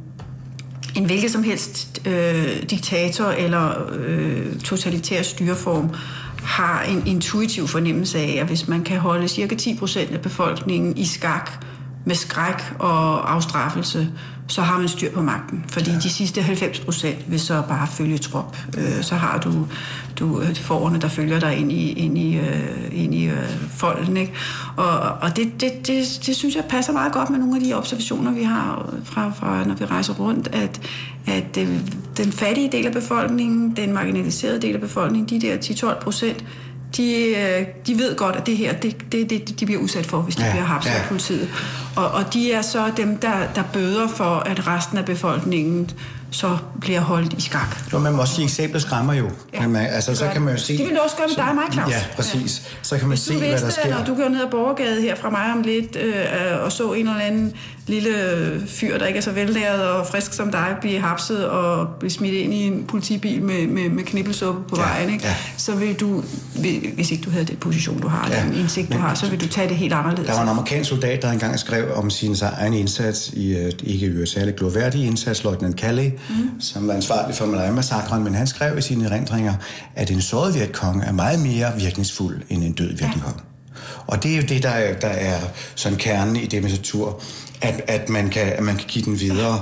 Speaker 3: en hvilket som helst øh, diktator eller øh, totalitær styreform har en intuitiv fornemmelse af, at hvis man kan holde cirka ti procent af befolkningen i skak med skræk og afstraffelse, så har man styr på magten. Fordi ja. de sidste halvfems procent vil så bare følge trop. Øh, så har du, du forerne, der følger dig ind i, ind i, øh, ind i øh, folden. Ikke? Og, og det, det, det, det synes jeg passer meget godt med nogle af de observationer, vi har, fra, fra, når vi rejser rundt, at, at øh, den fattige del af befolkningen, den marginaliserede del af befolkningen, de der ti til tolv procent, De, de ved godt, at det her, det, det, det de bliver udsat for, hvis de ja, bliver hapset af ja. politiet. Og, og de er så dem, der, der bøder for, at resten af befolkningen så bliver holdt i skak.
Speaker 2: Jo, men måske eksemplet skræmmer jo.
Speaker 3: Ja,
Speaker 2: man, altså, så kan man jo se...
Speaker 3: Det vil også gøre med dig og mig, Claus.
Speaker 2: Ja, præcis. Ja. Så kan man
Speaker 3: hvis
Speaker 2: se,
Speaker 3: vidste,
Speaker 2: hvad der sker.
Speaker 3: Når du går ned ad Borgergade her fra mig om lidt, øh, og så en eller anden lille fyr, der ikke er så vellæret og frisk som dig, blive hapset og blive smidt ind i en politibil med, med, med knibbelsuppe på ja, vejen, ikke? Ja. Så vil du, hvis ikke du havde den position, du har, ja, den indsigt, du men, har, så vil du tage det helt anderledes.
Speaker 2: Der var en amerikansk soldat, der engang skrev om sin egen indsats i, ikke i særlig glorværdig indsats, løjtnant Calley, mm. som var ansvarlig for Malaya-massakren, men han skrev i sine erindringer, at en såret Vietcong er meget mere virkningsfuld end en død Vietcong. Ja. Og det er jo det, der er, der er sådan kernen i det med tortur, at, at, man kan, at man kan give den videre.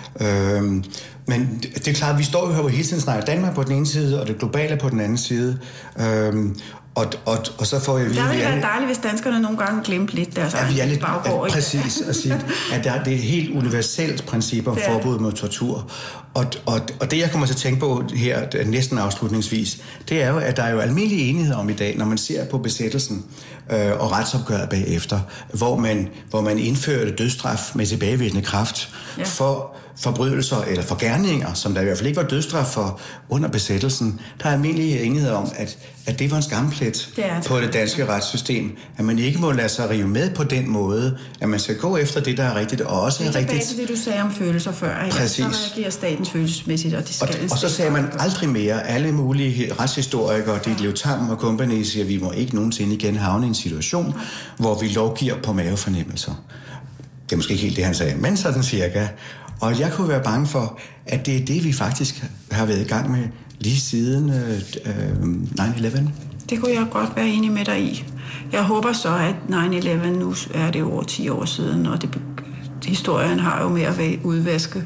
Speaker 2: Øhm, men det er klart, at vi står jo her på hele tiden snakker Danmark på den ene side, og det globale på den anden side. Øhm, Og, og, og så får jeg
Speaker 3: vide... Der ville være dejligt, hvis danskerne nogle gange glemte lidt deres
Speaker 2: ja,
Speaker 3: egen baggård.
Speaker 2: Præcis, at sige, at der, det er et helt universelt princip om forbud mod tortur. Og, og, og det, jeg kommer til at tænke på her, næsten afslutningsvis, det er jo, at der er jo almindelig enighed om i dag, når man ser på besættelsen øh, og retsopgøret bagefter, hvor man, hvor man indførte dødsstraf med tilbagevirkende kraft ja. for forbrydelser eller for gerninger, som der i hvert fald ikke var dødsstraf for under besættelsen. Der er almindelig enighed om, at, at det var en skamplet det det. på det danske retssystem. At man ikke må lade sig rive med på den måde, at man skal gå efter det, der er rigtigt, og også er rigtigt.
Speaker 3: Det er tilbage til det, du sagde om følelser før.
Speaker 2: Præcis.
Speaker 3: Så reagerer staten følelsesmæssigt, og det skal
Speaker 2: Og, og så sagde man aldrig mere, alle mulige retshistorikere, Ditlev Tamm og kompagni, siger, at vi må ikke nogensinde igen havne i en situation, hvor vi lovgiver på mavefornemmelser. Det er måske ikke helt det, han sagde, men sådan cirka. Og jeg kunne være bange for, at det er det, vi faktisk har været i gang med lige siden øh, nine eleven.
Speaker 3: Det kunne jeg godt være enig med dig i. Jeg håber så, at nine eleven, nu er det over ti år siden, og det, historien har jo med at udvaske,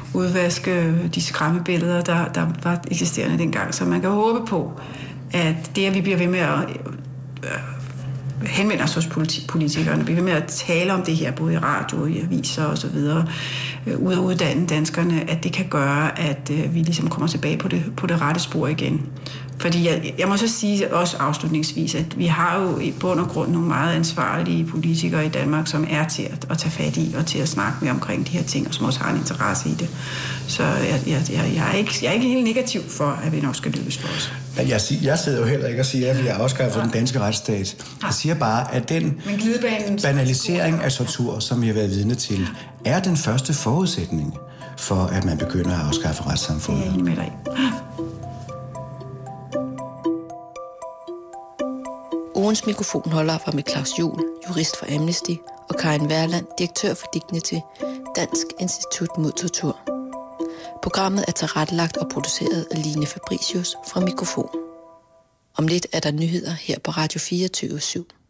Speaker 3: udvaske de skræmmebilleder, der, der var eksisterende dengang. Så man kan håbe på, at det, at vi bliver ved med at henvender os hos politi- politikerne. Vi vil med at tale om det her, både i radio, i aviser og så videre, øh, ud at uddanne danskerne, at det kan gøre, at øh, vi ligesom kommer tilbage på det, på det rette spor igen. Fordi jeg, jeg må så sige også afslutningsvis, at vi har jo i bund og grund nogle meget ansvarlige politikere i Danmark, som er til at, at tage fat i og til at snakke med omkring de her ting, og som også har en interesse i det. Så jeg, jeg, jeg, jeg, er, ikke, jeg er ikke helt negativ for, at vi nok skal lykkes for os.
Speaker 2: Jeg, jeg sidder jo heller ikke og siger, at vi er afskaffet for den danske retsstat. Jeg siger bare, at den banalisering af tortur, som vi har været vidne til, er den første forudsætning for, at man begynder at afskaffe retssamfundet.
Speaker 3: Det er jeg enig med dig i.
Speaker 4: Ugens mikrofonholder var med Claus Juhl, jurist for Amnesty, og Karin Werland, direktør for Dignity, Dansk Institut mod Tortur. Programmet er tilrettelagt og produceret af Line Fabricius fra Mikrofon. Om lidt er der nyheder her på Radio fireogtyve syv.